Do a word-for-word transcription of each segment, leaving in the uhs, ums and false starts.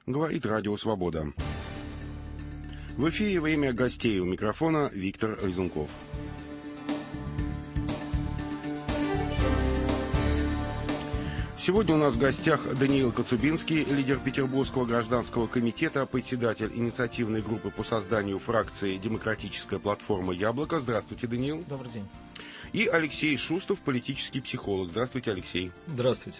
Говорит Радио Свобода. В эфире время гостей, у микрофона Виктор Резунков. Сегодня у нас в гостях Даниил Коцубинский, лидер Петербургского гражданского комитета, председатель инициативной группы по созданию фракции «Демократическая платформа Яблоко». Здравствуйте, Даниил. Добрый день. И Алексей Шустов, политический психолог. Здравствуйте, Алексей. Здравствуйте.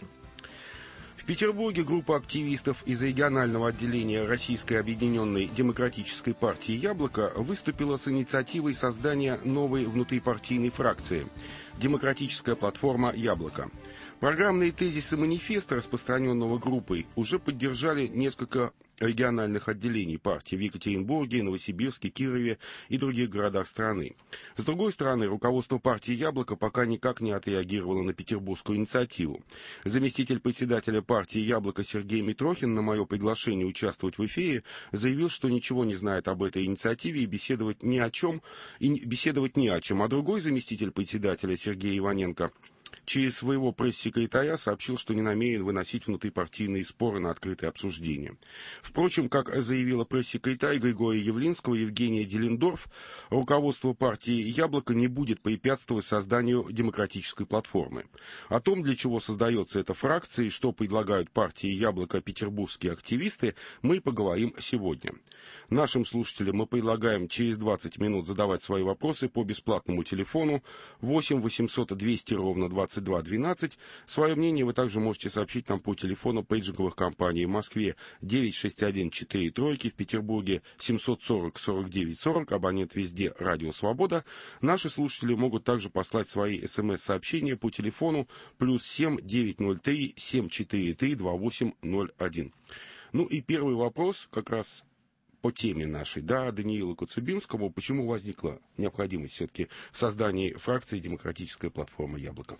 В Петербурге группа активистов из регионального отделения Российской объединенной демократической партии «Яблоко» выступила с инициативой создания новой внутрипартийной фракции «Демократическая платформа Яблоко». Программные тезисы манифеста, распространенного группой, уже поддержали несколько региональных отделений партии в Екатеринбурге, Новосибирске, Кирове и других городах страны. С другой стороны, руководство партии «Яблоко» пока никак не отреагировало на петербургскую инициативу. Заместитель председателя партии «Яблоко» Сергей Митрохин на мое приглашение участвовать в эфире заявил, что ничего не знает об этой инициативе и беседовать ни о чем, и беседовать ни о чем. А другой заместитель председателя Сергей Иваненко через своего пресс-секретаря сообщил, что не намерен выносить внутрипартийные споры на открытое обсуждение. Впрочем, как заявила пресс-секретарь Григория Явлинского Евгения Делендорф, руководство партии «Яблоко» не будет препятствовать созданию демократической платформы. О том, для чего создается эта фракция и что предлагают партии «Яблоко» петербургские активисты, мы поговорим сегодня. Нашим слушателям мы предлагаем через двадцать минут задавать свои вопросы по бесплатному телефону восемь восемьсот двести ровно двадцать два двенадцать. Свое мнение вы также можете сообщить нам по телефону пейджинговых компаний в Москве девять шесть один четыре тройки, в Петербурге семьсот сорок сорок девять сорок, абонент везде Радио Свобода. Наши слушатели могут также послать свои смс-сообщения по телефону плюс семь девятьсот три семь четыре три два восемь ноль один. Ну и первый вопрос как раз по теме нашей, да, Даниилу Коцубинскому. Почему возникла необходимость все-таки в создании фракции «Демократическая платформа Яблоко»?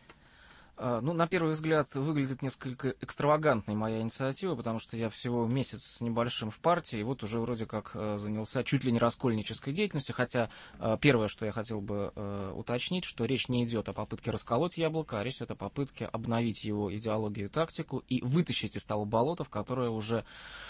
Ну, на первый взгляд, выглядит несколько экстравагантной моя инициатива, потому что я всего месяц с небольшим в партии, и вот уже вроде как занялся чуть ли не раскольнической деятельностью, хотя первое, что я хотел бы уточнить, что речь не идет о попытке расколоть Яблоко, а речь идет о попытке обновить его идеологию и тактику и вытащить из того болота, в которое уже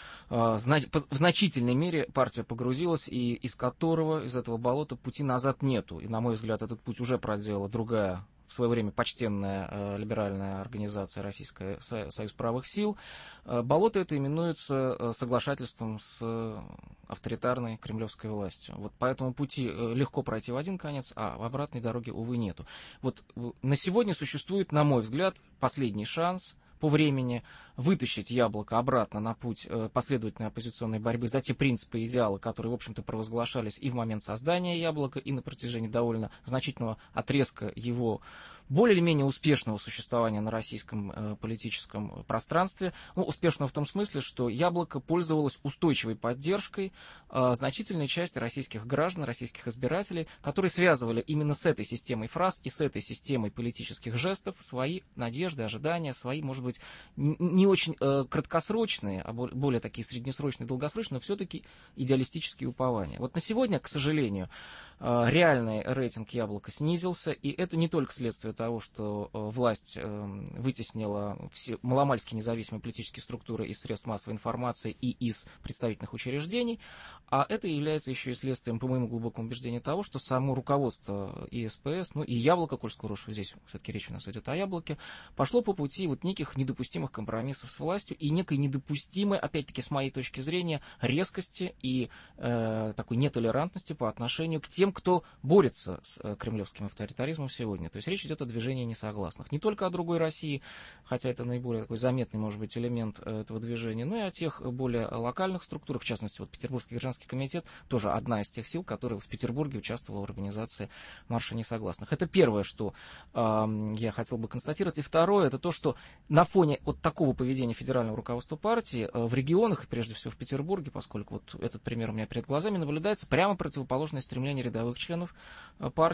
в значительной мере партия погрузилась, и из которого, из этого болота, пути назад нету. И, на мой взгляд, этот путь уже проделала другая, в свое время почтенная э, либеральная организация Российская Союз правых сил. Э, болото это именуется э, соглашательством с э, авторитарной кремлевской властью. Вот по этому пути э, легко пройти в один конец, а в обратной дороге, увы, нету. Вот э, на сегодня существует, на мой взгляд, последний шанс по времени вытащить Яблоко обратно на путь последовательной оппозиционной борьбы за те принципы и идеалы, которые, в общем-то, провозглашались и в момент создания Яблока, и на протяжении довольно значительного отрезка его более или менее успешного существования на российском э, политическом пространстве. Ну, успешного в том смысле, что Яблоко пользовалось устойчивой поддержкой э, значительной части российских граждан, российских избирателей, которые связывали именно с этой системой фраз и с этой системой политических жестов свои надежды, ожидания, свои, может быть, не очень э, краткосрочные, а более, более такие среднесрочные, долгосрочные, но все-таки идеалистические упования. Вот на сегодня, к сожалению, э, реальный рейтинг Яблока снизился, и это не только следствие того, что э, власть э, вытеснила все маломальски независимые политические структуры из средств массовой информации и из представительных учреждений, а это является еще и следствием, по моему глубокому убеждению, того, что само руководство и эс пэ эс, ну и Яблоко, коль скоро уж здесь все-таки речь у нас идет о Яблоке, пошло по пути вот неких недопустимых компромиссов с властью и некой недопустимой, опять-таки, с моей точки зрения, резкости и э, такой нетолерантности по отношению к тем, кто борется с э, кремлевским авторитаризмом сегодня. То есть речь идет о движении несогласных. Не только о другой России, хотя это наиболее такой заметный, может быть, элемент э, этого движения, но и о тех более локальных структурах, в частности, вот Петербургский гражданский комитет, тоже одна из тех сил, которая в Петербурге участвовала в организации марша несогласных. Это первое, что э, я хотел бы констатировать. И второе, это то, что на фоне вот такого поведения федерального руководства партии э, в регионах, и прежде всего в Петербурге, поскольку вот этот пример у меня перед глазами, наблюдается прямо противоположное стремление рядовых членов э, партии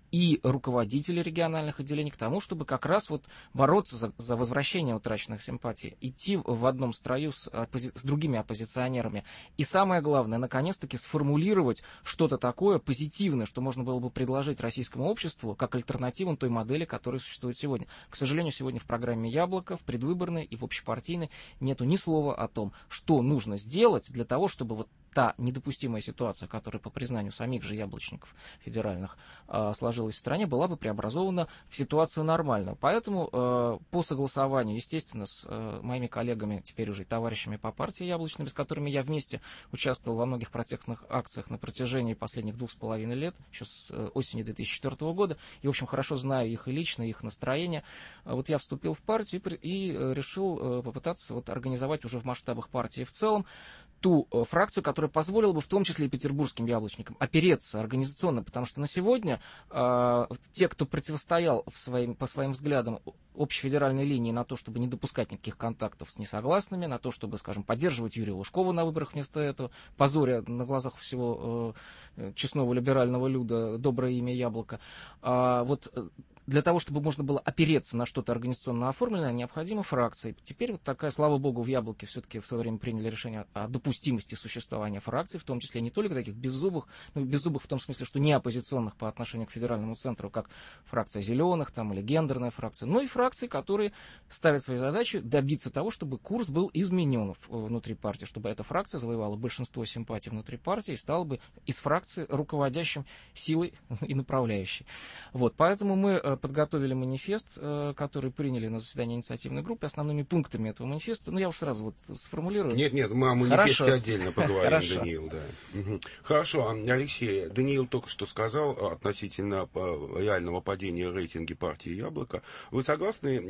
и руководители региональных отделений к тому, чтобы как раз вот бороться за, за возвращение утраченных симпатий, идти в одном строю с, оппози- с другими оппозиционерами. И самое главное, наконец-таки сформулировать что-то такое позитивное, что можно было бы предложить российскому обществу как альтернативу той модели, которая существует сегодня. К сожалению, сегодня в программе «Яблоко», в предвыборной и в общепартийной нету ни слова о том, что нужно сделать для того, чтобы вот та недопустимая ситуация, которая, по признанию самих же яблочников федеральных, э, сложилась в стране, была бы преобразована в ситуацию нормальную. Поэтому э, по согласованию, естественно, с э, моими коллегами, теперь уже товарищами по партии Яблочной, с которыми я вместе участвовал во многих протестных акциях на протяжении последних двух с половиной лет, еще с э, осени две тысячи четвёртого года, и, в общем, хорошо знаю их и лично, их настроение, э, вот я вступил в партию и, и э, решил э, попытаться вот, организовать уже в масштабах партии в целом ту э, фракцию, которая позволила бы в том числе и петербургским яблочникам опереться организационно, потому что на сегодня э, те, кто противостоял в своим, по своим взглядам общефедеральной линии на то, чтобы не допускать никаких контактов с несогласными, на то, чтобы, скажем, поддерживать Юрия Лужкова на выборах вместо этого, позоря на глазах всего э, честного либерального люда доброе имя Яблоко, а, вот для того, чтобы можно было опереться на что-то организационно оформленное, необходима фракция. Теперь вот такая, слава богу, в Яблоке все-таки в свое время приняли решение о допустимости существования фракций, в том числе не только таких беззубых, ну, беззубых в том смысле, что не оппозиционных по отношению к федеральному центру, как фракция зеленых там, или гендерная фракция, но и фракции, которые ставят своей задачей добиться того, чтобы курс был изменен внутри партии, чтобы эта фракция завоевала большинство симпатий внутри партии и стала бы из фракции руководящим силой и направляющей. Вот, поэтому мы подготовили манифест, который приняли на заседании инициативной группы. Основными пунктами этого манифеста, ну я уж сразу вот сформулирую. Нет, нет, мы о манифесте Хорошо. отдельно поговорим, Хорошо. Даниил. Да. Угу. Хорошо, Алексей, Даниил только что сказал относительно реального падения рейтинга партии «Яблоко». Вы согласны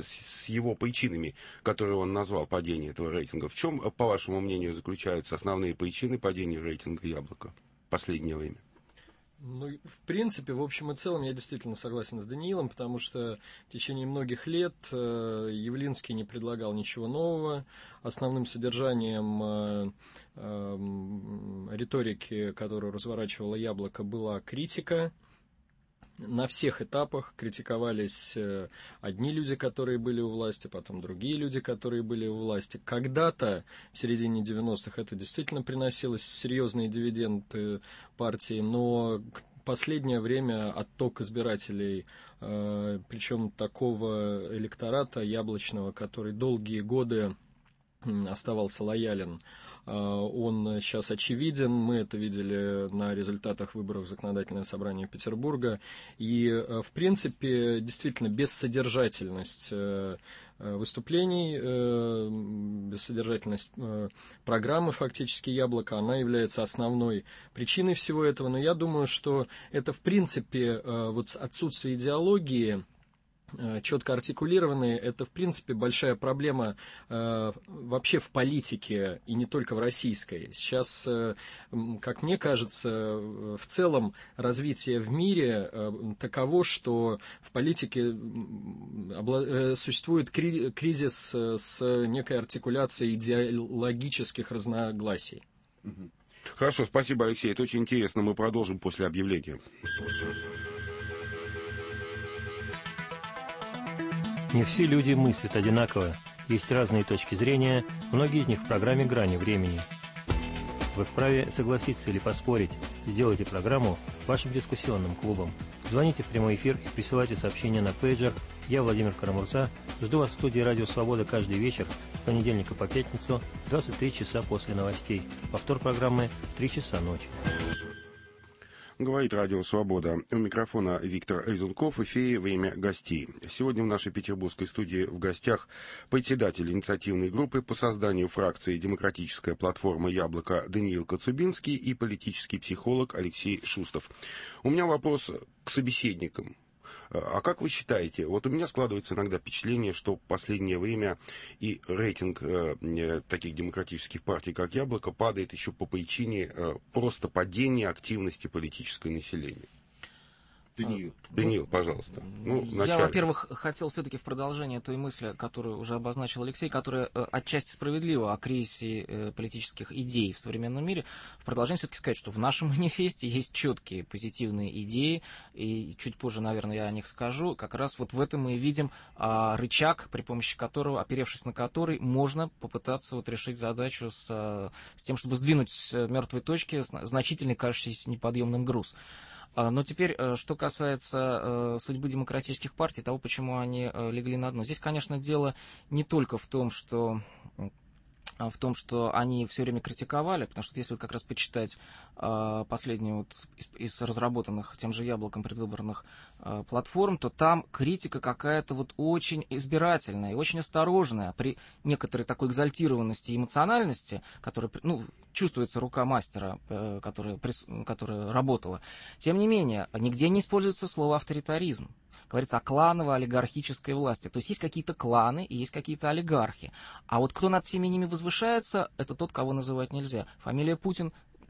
с его причинами, которые он назвал падение этого рейтинга? В чем, по вашему мнению, заключаются основные причины падения рейтинга «Яблоко» в последнее время? Ну, в принципе, в общем и целом, я действительно согласен с Даниилом, потому что в течение многих лет э, Явлинский не предлагал ничего нового. Основным содержанием э, э, риторики, которую разворачивало «Яблоко», была критика. На всех этапах критиковались одни люди, которые были у власти, потом другие люди, которые были у власти. Когда-то, в середине девяностых, это действительно приносило серьезные дивиденды партии, но в последнее время отток избирателей, причем такого электората яблочного, который долгие годы оставался лоялен, он сейчас очевиден. Мы это видели на результатах выборов в Законодательное собрание Петербурга. И, в принципе, действительно, бессодержательность выступлений, бессодержательность программы фактически «Яблоко», она является основной причиной всего этого. Но я думаю, что это, в принципе, вот отсутствие идеологии, четко артикулированные, это, в принципе, большая проблема э, вообще в политике, и не только в российской. Сейчас, э, как мне кажется, в целом развитие в мире э, таково, что в политике обла- э, существует кри- кризис с некой артикуляцией идеологических разногласий. Хорошо, спасибо, Алексей. Это очень интересно. Мы продолжим после объявления. Не все люди мыслят одинаково. Есть разные точки зрения, многие из них в программе «Грани времени». Вы вправе согласиться или поспорить. Сделайте программу вашим дискуссионным клубом. Звоните в прямой эфир и присылайте сообщения на пейджер. Я, Владимир Карамурза, жду вас в студии «Радио Свобода» каждый вечер с понедельника по пятницу в двадцать три часа после новостей. Повтор программы в три часа ночи. Говорит Радио Свобода. У микрофона Виктор Эйзенков. В эфире «Время гостей». Сегодня в нашей петербургской студии в гостях председатель инициативной группы по созданию фракции «Демократическая платформа Яблоко» Даниил Коцубинский и политический психолог Алексей Шустов. У меня вопрос к собеседникам. А как вы считаете, вот у меня складывается иногда впечатление, что в последнее время и рейтинг э, таких демократических партий, как «Яблоко», падает еще по причине э, просто падения активности политического населения? Даниил, Даниил, пожалуйста. Ну, я, во-первых, хотел все-таки в продолжение той мысли, которую уже обозначил Алексей, которая э, отчасти справедлива о кризисе э, политических идей в современном мире, в продолжение все-таки сказать, что в нашем манифесте есть четкие позитивные идеи, и чуть позже, наверное, я о них скажу. Как раз вот в этом мы и видим э, рычаг, при помощи которого, оперевшись на который, можно попытаться вот решить задачу с, э, с тем, чтобы сдвинуть с мертвой точки значительный, кажущийся неподъемным груз. Но теперь, что касается судьбы демократических партий, того, почему они легли на дно. Здесь, конечно, дело не только в том, что... в том, что они все время критиковали, потому что если вот как раз почитать э, последнюю вот из, из разработанных тем же Яблоком предвыборных э, платформ, то там критика какая-то вот очень избирательная и очень осторожная. При некоторой такой экзальтированности и эмоциональности, которая, ну, чувствуется рука мастера, э, которая, которая работала, тем не менее, нигде не используется слово авторитаризм. Говорится о кланово-олигархической власти. То есть есть какие-то кланы и есть какие-то олигархи. А вот кто над всеми ними возвышается, это тот, кого называть нельзя. Фамилия Путин,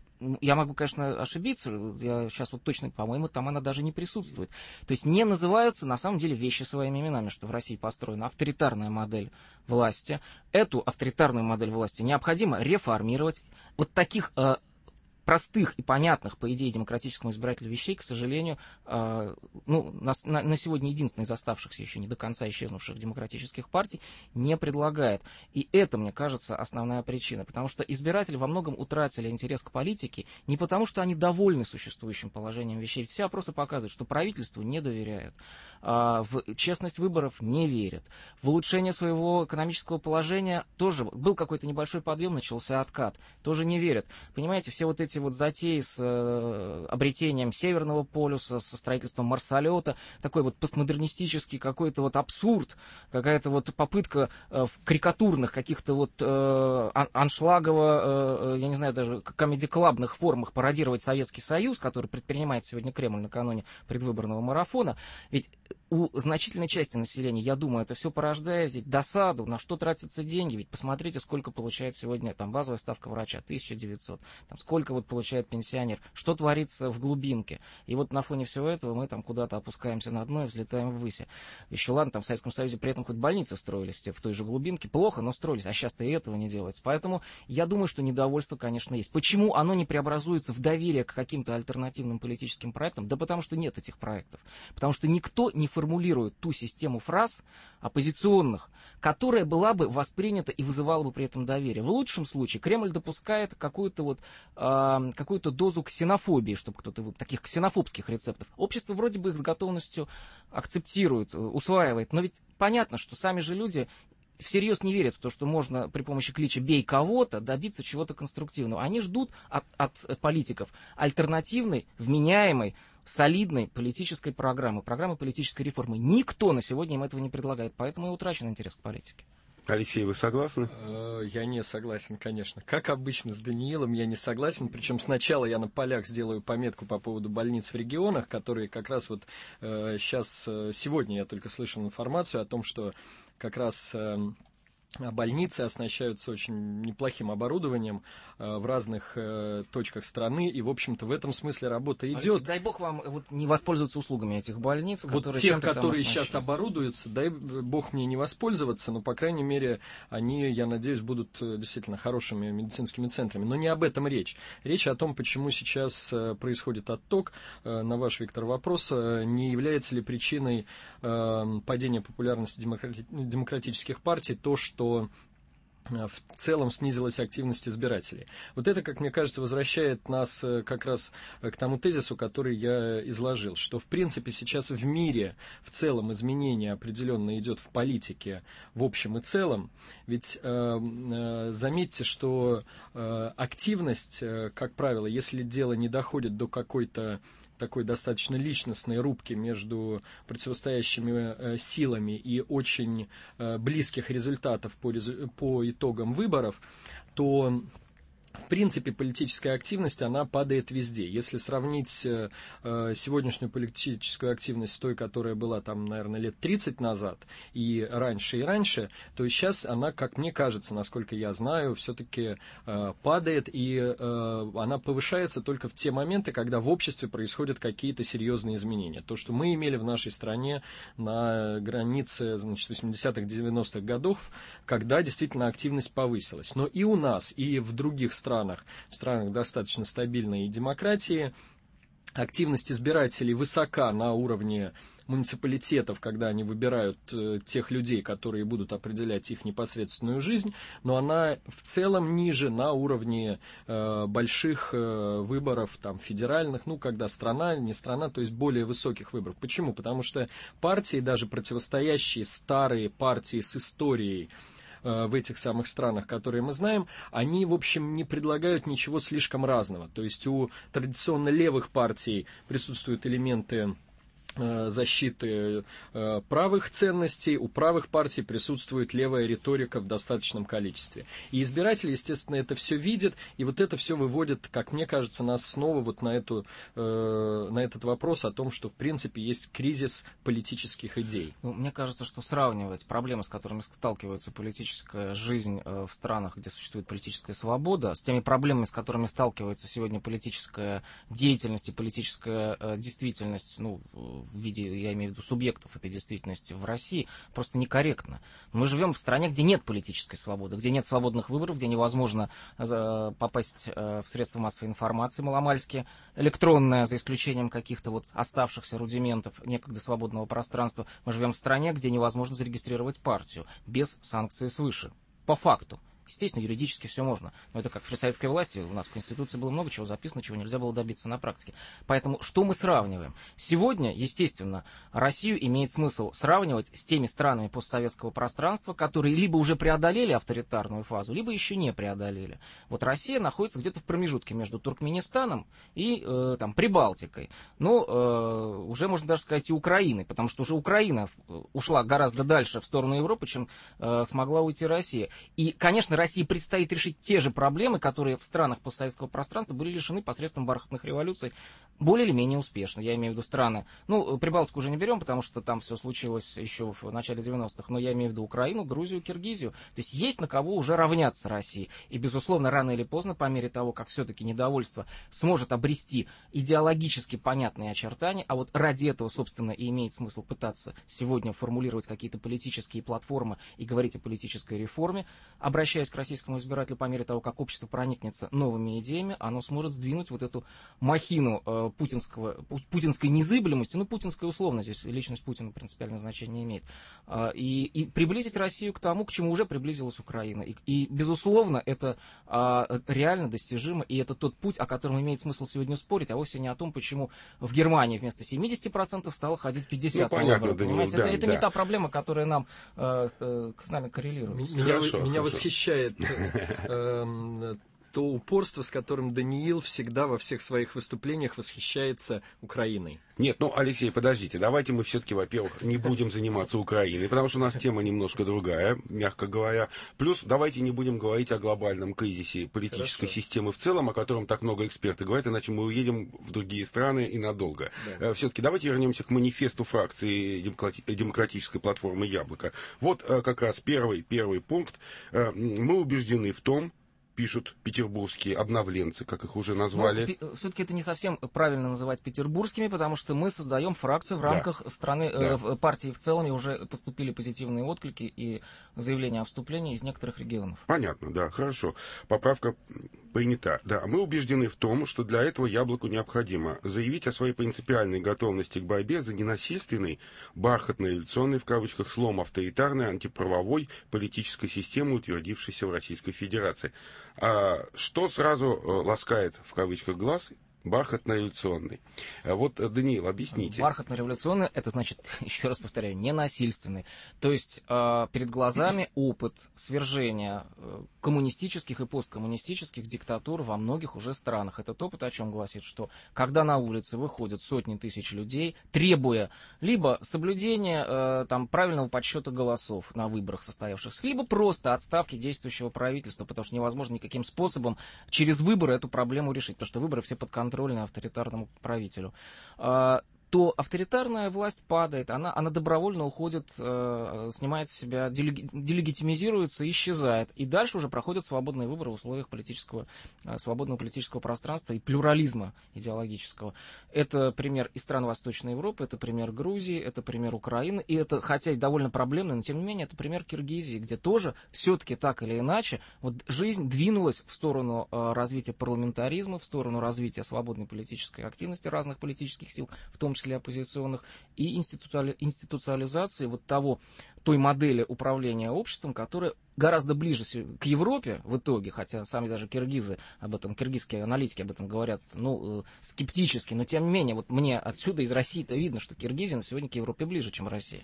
я могу, конечно, ошибиться, я сейчас вот точно, по-моему, там она даже не присутствует. То есть не называются, на самом деле, вещи своими именами, что в России построена авторитарная модель власти. Эту авторитарную модель власти необходимо реформировать. Вот таких... Э, простых и понятных, по идее, демократическому избирателю вещей, к сожалению, э, ну, на, на, на сегодня единственный из оставшихся еще не до конца исчезнувших демократических партий не предлагает. И это, мне кажется, основная причина. Потому что избиратели во многом утратили интерес к политике не потому, что они довольны существующим положением вещей. Все опросы показывают, что правительству не доверяют, э, в честность выборов не верят, в улучшение своего экономического положения тоже был какой-то небольшой подъем, начался откат, тоже не верят. Понимаете, все вот эти вот затеи с э, обретением Северного полюса, со строительством марсолета, такой вот постмодернистический какой-то вот абсурд, какая-то вот попытка э, в карикатурных каких-то вот э, аншлагово, э, я не знаю, даже комеди-клабных формах пародировать Советский Союз, который предпринимает сегодня Кремль накануне предвыборного марафона. Ведь у значительной части населения, я думаю, это все порождает ведь досаду, на что тратятся деньги. Ведь посмотрите, сколько получает сегодня там базовая ставка врача, тысяча девятьсот, там сколько вот получает пенсионер, что творится в глубинке. И вот на фоне всего этого мы там куда-то опускаемся на дно и взлетаем ввысь. Еще ладно, там в Советском Союзе при этом хоть больницы строились в той же глубинке, плохо, но строились, а сейчас-то и этого не делается. Поэтому я думаю, что недовольство, конечно, есть. Почему оно не преобразуется в доверие к каким-то альтернативным политическим проектам? Да потому что нет этих проектов. Потому что никто не формулирует ту систему фраз оппозиционных, которая была бы воспринята и вызывала бы при этом доверие. В лучшем случае Кремль допускает какую-то вот э, какую-то дозу ксенофобии, чтобы кто-то таких ксенофобских рецептов. Общество вроде бы их с готовностью акцептирует, усваивает, но ведь понятно, что сами же люди всерьез не верят в то, что можно при помощи клича «бей кого-то» добиться чего-то конструктивного. Они ждут от, от политиков альтернативной, вменяемой, солидной политической программы, программы политической реформы. Никто на сегодня им этого не предлагает, поэтому и утрачен интерес к политике. Алексей, вы согласны? Я не согласен, конечно. Как обычно с Даниилом, я не согласен. Причем сначала я на полях сделаю пометку по поводу больниц в регионах, которые как раз вот э, сейчас, э, сегодня я только слышал информацию о том, что как раз... Э, больницы оснащаются очень неплохим оборудованием э, в разных э, точках страны, и, в общем-то, в этом смысле работа идет. Алексей, дай бог вам вот не воспользоваться услугами этих больниц, вот которые тех, которые сейчас оборудуются, дай бог мне не воспользоваться, но, по крайней мере, они, я надеюсь, будут действительно хорошими медицинскими центрами. Но не об этом речь. Речь о том, почему сейчас происходит отток. На ваш, Виктор, вопрос, не является ли причиной падения популярности демократи- демократических партий то, что в целом снизилась активность избирателей. Вот это, как мне кажется, возвращает нас как раз к тому тезису, который я изложил, что, в принципе, сейчас в мире в целом изменение определенно идет в политике в общем и целом. Ведь э, э, заметьте, что э, активность, э, как правило, если дело не доходит до какой-то такой достаточно личностной рубки между противостоящими э, силами и очень э, близких результатов по, резу- по итогам выборов, то В принципе, политическая активность, она падает везде. Если сравнить э, сегодняшнюю политическую активность с той, которая была там, наверное, лет тридцать назад, и раньше, и раньше, то сейчас она, как мне кажется, насколько я знаю, все-таки э, падает, и э, она повышается только в те моменты, когда в обществе происходят какие-то серьезные изменения. То, что мы имели в нашей стране на границе, значит, восьмидесятых-девяностых годов, когда действительно активность повысилась. Но и у нас, и в других странах, странах, в странах достаточно стабильной демократии, активность избирателей высока на уровне муниципалитетов, когда они выбирают э, тех людей, которые будут определять их непосредственную жизнь, но она в целом ниже на уровне э, больших э, выборов там, федеральных, ну, когда страна, не страна, то есть более высоких выборов. Почему? Потому что партии, даже противостоящие старые партии с историей, в этих самых странах, которые мы знаем, они, в общем, не предлагают ничего слишком разного. То есть у традиционно левых партий присутствуют элементы защиты правых ценностей, у правых партий присутствует левая риторика в достаточном количестве. И избиратели, естественно, это все видят, и вот это все выводит, как мне кажется, нас снова вот на, эту, на этот вопрос о том, что, в принципе, есть кризис политических идей. Ну, мне кажется, что сравнивать проблемы, с которыми сталкивается политическая жизнь в странах, где существует политическая свобода, с теми проблемами, с которыми сталкивается сегодня политическая деятельность и политическая действительность, ну, в виде, я имею в виду, субъектов этой действительности в России, просто некорректно. Мы живем в стране, где нет политической свободы, где нет свободных выборов, где невозможно попасть в средства массовой информации маломальски, электронное, за исключением каких-то вот оставшихся рудиментов некогда свободного пространства. Мы живем в стране, где невозможно зарегистрировать партию без санкций свыше. По факту. Естественно, юридически все можно. Но это как при советской власти. У нас в Конституции было много чего записано, чего нельзя было добиться на практике. Поэтому что мы сравниваем? Сегодня, естественно, Россию имеет смысл сравнивать с теми странами постсоветского пространства, которые либо уже преодолели авторитарную фазу, либо еще не преодолели. Вот Россия находится где-то в промежутке между Туркменистаном и э, там, Прибалтикой. Ну, э, уже можно даже сказать и Украиной, потому что уже Украина ушла гораздо дальше в сторону Европы, чем э, смогла уйти Россия. И, конечно, России предстоит решить те же проблемы, которые в странах постсоветского пространства были решены посредством бархатных революций более или менее успешно. Я имею в виду страны, ну, Прибалтику уже не берем, потому что там все случилось еще в начале девяностых, но я имею в виду Украину, Грузию, Киргизию. То есть есть на кого уже равняться России. И, безусловно, рано или поздно, по мере того, как все-таки недовольство сможет обрести идеологически понятные очертания, а вот ради этого, собственно, и имеет смысл пытаться сегодня формулировать какие-то политические платформы и говорить о политической реформе, обращаясь к российскому избирателю, по мере того, как общество проникнется новыми идеями, оно сможет сдвинуть вот эту махину э, путинского, путинской незыблемости, ну, путинская условно, здесь личность Путина принципиальное значение не имеет, э, и, и приблизить Россию к тому, к чему уже приблизилась Украина. И, и безусловно, это э, реально достижимо, и это тот путь, о котором имеет смысл сегодня спорить, а вовсе не о том, почему в Германии вместо семьдесят процентов стало ходить пятьдесят процентов. Ну, понятно, Даниил, да, это, это да. не та проблема, которая нам, э, э, с нами коррелирует. Меня, хорошо, меня хорошо. восхищает то упорство, с которым Даниил всегда во всех своих выступлениях восхищается Украиной. Нет, ну, Алексей, подождите, давайте мы все-таки, во-первых, не будем заниматься Украиной, потому что у нас тема немножко другая, мягко говоря. Плюс давайте не будем говорить о глобальном кризисе политической Хорошо. системы в целом, о котором так много экспертов говорят, иначе мы уедем в другие страны и надолго. Да. Все-таки давайте вернемся к манифесту фракции демократической платформы «Яблоко». Вот как раз первый, первый пункт. Мы убеждены в том, пишут петербургские обновленцы, как их уже назвали. Ну, все-таки это не совсем правильно называть петербургскими, потому что мы создаем фракцию в рамках да. страны, да. Э, партии в целом, и уже поступили позитивные отклики и заявления о вступлении из некоторых регионов. Понятно, да, хорошо. Поправка принята. Да, мы убеждены в том, что для этого «Яблоку» необходимо заявить о своей принципиальной готовности к борьбе за ненасильственный, бархатный, революционный, в кавычках, слом авторитарной, антиправовой политической системы, утвердившейся в Российской Федерации. А что сразу ласкает, в кавычках, глаз, Бархатно-революционный. Вот, Даниил, объясните. Бархатно-революционный, это значит, еще раз повторяю, ненасильственный. То есть э, перед глазами опыт свержения э, коммунистических и посткоммунистических диктатур во многих уже странах. Этот опыт о чем гласит, что когда на улице выходят сотни тысяч людей, требуя либо соблюдения э, там, правильного подсчета голосов на выборах состоявшихся, либо просто отставки действующего правительства, потому что невозможно никаким способом через выборы эту проблему решить, потому что выборы все подконтрольны авторитарному правителю, то авторитарная власть падает, она, она добровольно уходит, э, снимает с себя, делеги, делегитимизируется, исчезает. И дальше уже проходят свободные выборы в условиях политического, э, свободного политического пространства и плюрализма идеологического. Это пример и стран Восточной Европы, это пример Грузии, это пример Украины. И это, хотя и довольно проблемный, но тем не менее, это пример Киргизии, где тоже все-таки так или иначе вот, жизнь двинулась в сторону э, развития парламентаризма, в сторону развития свободной политической активности разных политических сил, в том числе оппозиционных, и институциализации вот того, той модели управления обществом, которая гораздо ближе к Европе в итоге, хотя сами даже киргизы об этом, киргизские аналитики об этом говорят, ну, скептически, но тем не менее, вот мне отсюда из России-то видно, что Киргизия на сегодня к Европе ближе, чем Россия.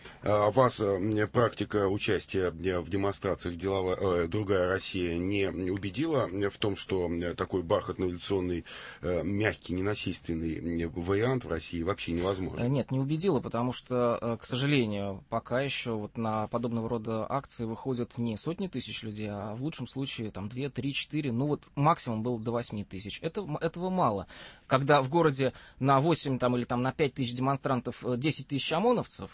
А вас практика участия в демонстрациях деловая, другая Россия не убедила в том, что такой бархатно-революционный, мягкий, ненасильственный вариант в России вообще невозможен? Нет, не убедила, потому что, к сожалению, пока еще вот на подобного рода акции выходят не сотни тысяч людей, а в лучшем случае там две, три, четыре, ну вот максимум было до восьми тысяч. Это, этого мало. Когда в городе на восемь там, или там, на пять тысяч демонстрантов десять тысяч ОМОНовцев,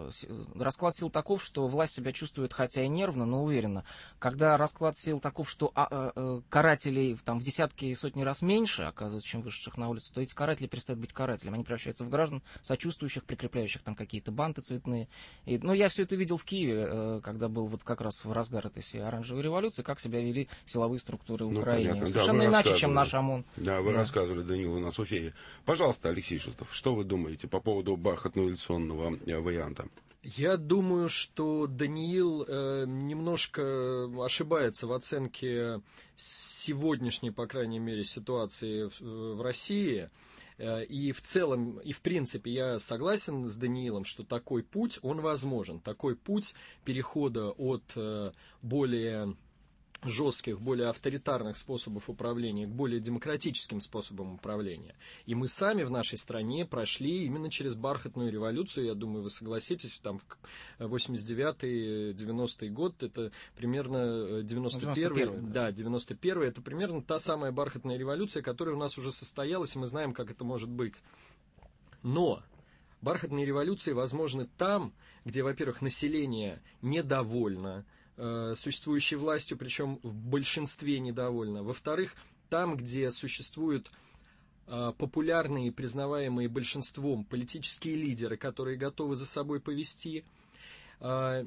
расклад сил таков, что власть себя чувствует, хотя и нервно, но уверенно. Когда расклад сил таков, что а, а, карателей там, в десятки и сотни раз меньше, оказывается, чем вышедших на улицу, то эти каратели перестают быть карателями. Они превращаются в граждан, сочувствующих, прикрепляющих там какие-то банты цветные. И, ну, я все это видел в Киеве, когда был вот как раз в разгар этой всей оранжевой революции, как себя вели силовые структуры в ну, Украине. Понятно. Совершенно да, иначе, чем наш ОМОН. Да, вы да. рассказывали, Данил, у нас в эфире. Пожалуйста, Алексей Шустов, что вы думаете по поводу бархатно-революционного варианта? Я думаю, что Даниил э, немножко ошибается в оценке сегодняшней, по крайней мере, ситуации в, в России. Э, и в целом, и в принципе, я согласен с Даниилом, что такой путь, он возможен. Такой путь перехода от э, более жестких, более авторитарных способов управления к более демократическим способам управления. И мы сами в нашей стране прошли именно через бархатную революцию. Я думаю, вы согласитесь, там в восемьдесят девятый девяностый год, это примерно девяносто первый, да, девяносто первый, это примерно та самая бархатная революция, которая у нас уже состоялась, и мы знаем, как это может быть. Но бархатные революции возможны там, где, во-первых, население недовольно существующей властью, причем в большинстве недовольно. Во-вторых, там, где существуют э, популярные и признаваемые большинством политические лидеры, которые готовы за собой повести, э,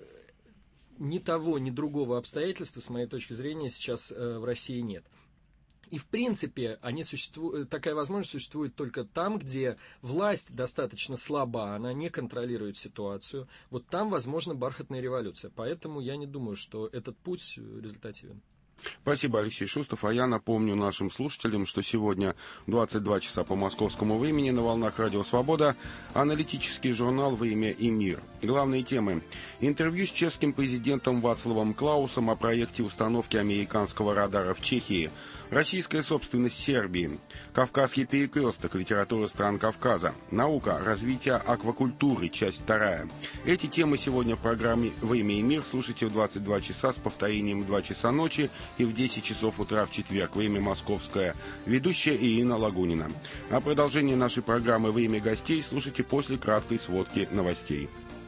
ни того, ни другого обстоятельства, с моей точки зрения, сейчас э, в России нет. И, в принципе, они существуют, такая возможность существует только там, где власть достаточно слаба, она не контролирует ситуацию. Вот там возможна бархатная революция. Поэтому я не думаю, что этот путь результативен. Спасибо, Алексей Шустов. А я напомню нашим слушателям, что сегодня в двадцать два часа по московскому времени на волнах Радио Свобода аналитический журнал «Время и мир». Главные темы. Интервью с чешским президентом Вацлавом Клаусом о проекте установки американского радара в Чехии. Российская собственность Сербии. Кавказский перекресток. Литература стран Кавказа. Наука. Развитие аквакультуры. Часть вторая. Эти темы сегодня в программе «Время и мир» слушайте в двадцать два часа с повторением в два часа ночи и в десять часов утра в четверг. Время московское. Ведущая Ирина Лагунина. А продолжение нашей программы «Время гостей» слушайте после краткой сводки новостей.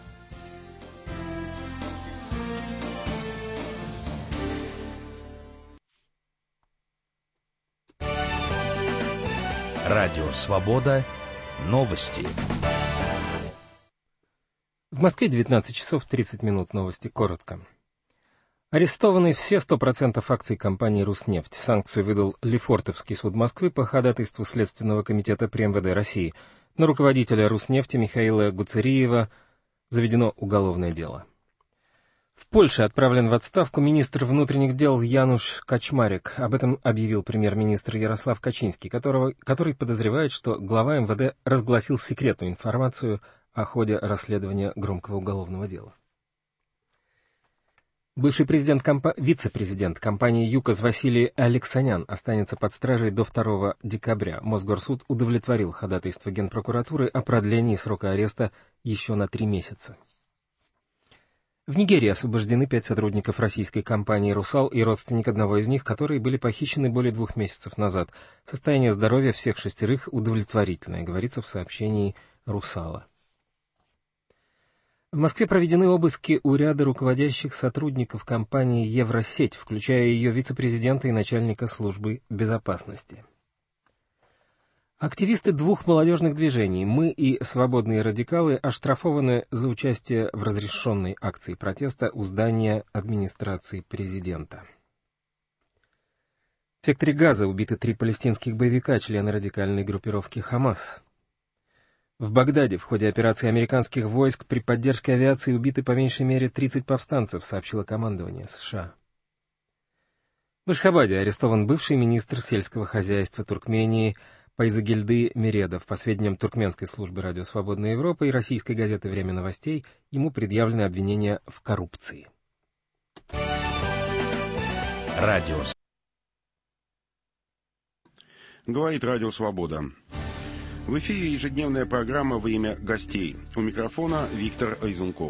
Радио «Свобода». Новости. В Москве девятнадцать часов тридцать минут. Новости коротко. Арестованы все сто процентов акций компании «Руснефть». Санкцию выдал Лефортовский суд Москвы по ходатайству Следственного комитета при эм вэ дэ России. На руководителя «Руснефти» Михаила Гуцериева заведено уголовное дело. В Польше отправлен в отставку министр внутренних дел Януш Качмарик. Об этом объявил премьер-министр Ярослав Качинский, которого, который подозревает, что глава эм вэ дэ разгласил секретную информацию о ходе расследования громкого уголовного дела. Бывший президент компа... вице-президент компании ЮКОС Василий Алексанян останется под стражей до второго декабря. Мосгорсуд удовлетворил ходатайство Генпрокуратуры о продлении срока ареста еще на три месяца. В Нигерии освобождены пять сотрудников российской компании «Русал» и родственник одного из них, которые были похищены более двух месяцев назад. Состояние здоровья всех шестерых удовлетворительное, говорится в сообщении «Русала». В Москве проведены обыски у ряда руководящих сотрудников компании «Евросеть», включая ее вице-президента и начальника службы безопасности. Активисты двух молодежных движений «Мы» и «Свободные радикалы» оштрафованы за участие в разрешенной акции протеста у здания администрации президента. В секторе Газа убиты три палестинских боевика, члены радикальной группировки «Хамас». В Багдаде в ходе операции американских войск при поддержке авиации убиты по меньшей мере тридцать повстанцев, сообщило командование США. В Ашхабаде арестован бывший министр сельского хозяйства Туркмении Пайзагильды Мередов. По сведениям туркменской службы «Радио Свободная Европа» и российской газеты «Время новостей», ему предъявлены обвинения в коррупции. Радио. Говорит Радио Свобода. В эфире ежедневная программа «Во имя гостей». У микрофона Виктор Айзунков.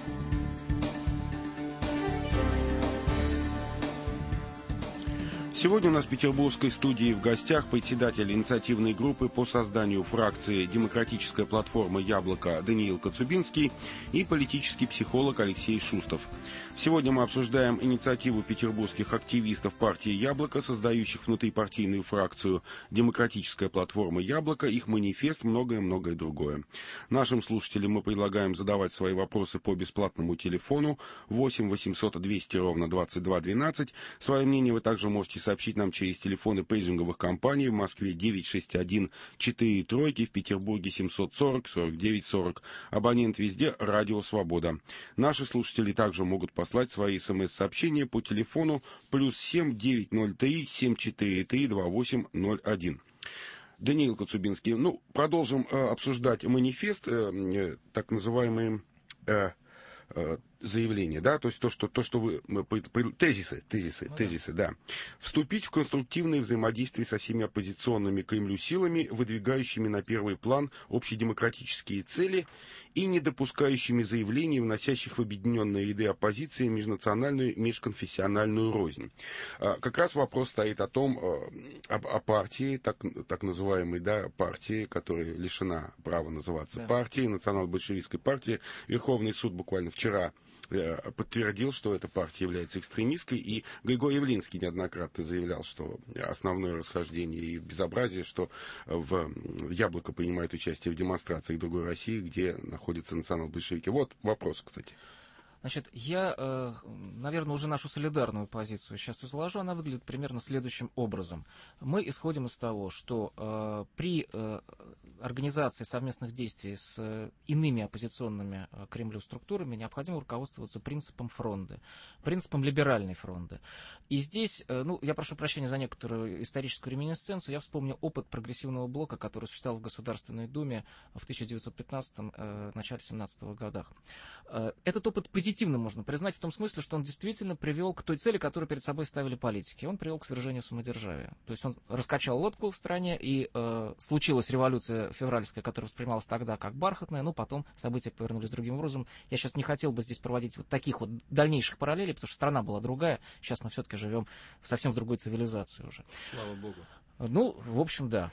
Сегодня у нас в петербургской студии в гостях председатель инициативной группы по созданию фракции «Демократическая платформа Яблоко» Даниил Коцубинский и политический психолог Алексей Шустов. Сегодня мы обсуждаем инициативу петербургских активистов партии «Яблоко», создающих внутрипартийную фракцию «Демократическая платформа Яблоко», их манифест, многое-многое другое. Нашим слушателям мы предлагаем задавать свои вопросы по бесплатному телефону восемь восемьсот двести ровно двадцать два двенадцать. Свое мнение вы также можете сообщить нам через телефоны пейджинговых компаний: в Москве девятьсот шестьдесят один четыре тройки, в Петербурге семьсот сорок сорок девять сорок. Абонент везде Радио Свобода. Наши слушатели также могут послать свои смс-сообщения по телефону плюс семь девятьсот три семь четыре три два восемь ноль один. Даниил Коцубинский, ну, продолжим э, обсуждать манифест, э, э, так называемые э, э, заявления, да, то есть то, что, то, что вы, тезисы, тезисы, ну, тезисы, да. да. Вступить в конструктивное взаимодействие со всеми оппозиционными Кремлю силами, выдвигающими на первый план общедемократические цели и не допускающими заявлений, вносящих в объединенные ряды оппозиции межнациональную, межконфессиональную рознь. Как раз вопрос стоит о том, о, о партии, так, так называемой, да, партии, которая лишена права называться да. партией, национал-большевистской партии. Верховный суд буквально вчера подтвердил, что эта партия является экстремистской, и Григорий Явлинский неоднократно заявлял, что основное расхождение и безобразие, что в Яблоко принимает участие в демонстрациях другой России, где находятся национал-большевики. Вот вопрос, кстати. Значит, я, наверное, уже нашу солидарную позицию сейчас изложу. Она выглядит примерно следующим образом. Мы исходим из того, что при организации совместных действий с иными оппозиционными Кремлю структурами необходимо руководствоваться принципом фронды, принципом либеральной фронды. И здесь, ну, я прошу прощения за некоторую историческую реминисценцию, я вспомню опыт прогрессивного блока, который существовал в Государственной Думе в тысяча девятьсот пятнадцатом, начале семнадцатого годах. Этот опыт позитивно можно признать в том смысле, что он действительно привел к той цели, которую перед собой ставили политики. Он привел к свержению самодержавия. То есть он раскачал лодку в стране, и э, случилась революция февральская, которая воспринималась тогда как бархатная, но потом события повернулись другим образом. Я сейчас не хотел бы здесь проводить вот таких вот дальнейших параллелей, потому что страна была другая. Сейчас мы все-таки живем совсем в другой цивилизации уже. Слава Богу. Ну, в общем, да.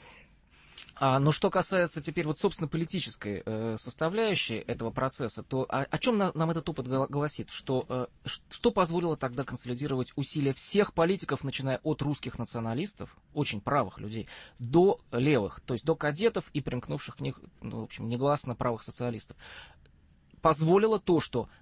А, но что касается теперь вот, собственно, политической э, составляющей этого процесса, то о, о чем на, нам этот опыт гласит? Что, э, что позволило тогда консолидировать усилия всех политиков, начиная от русских националистов, очень правых людей, до левых, то есть до кадетов и примкнувших к них, ну, в общем, негласно правых социалистов? Позволило то, что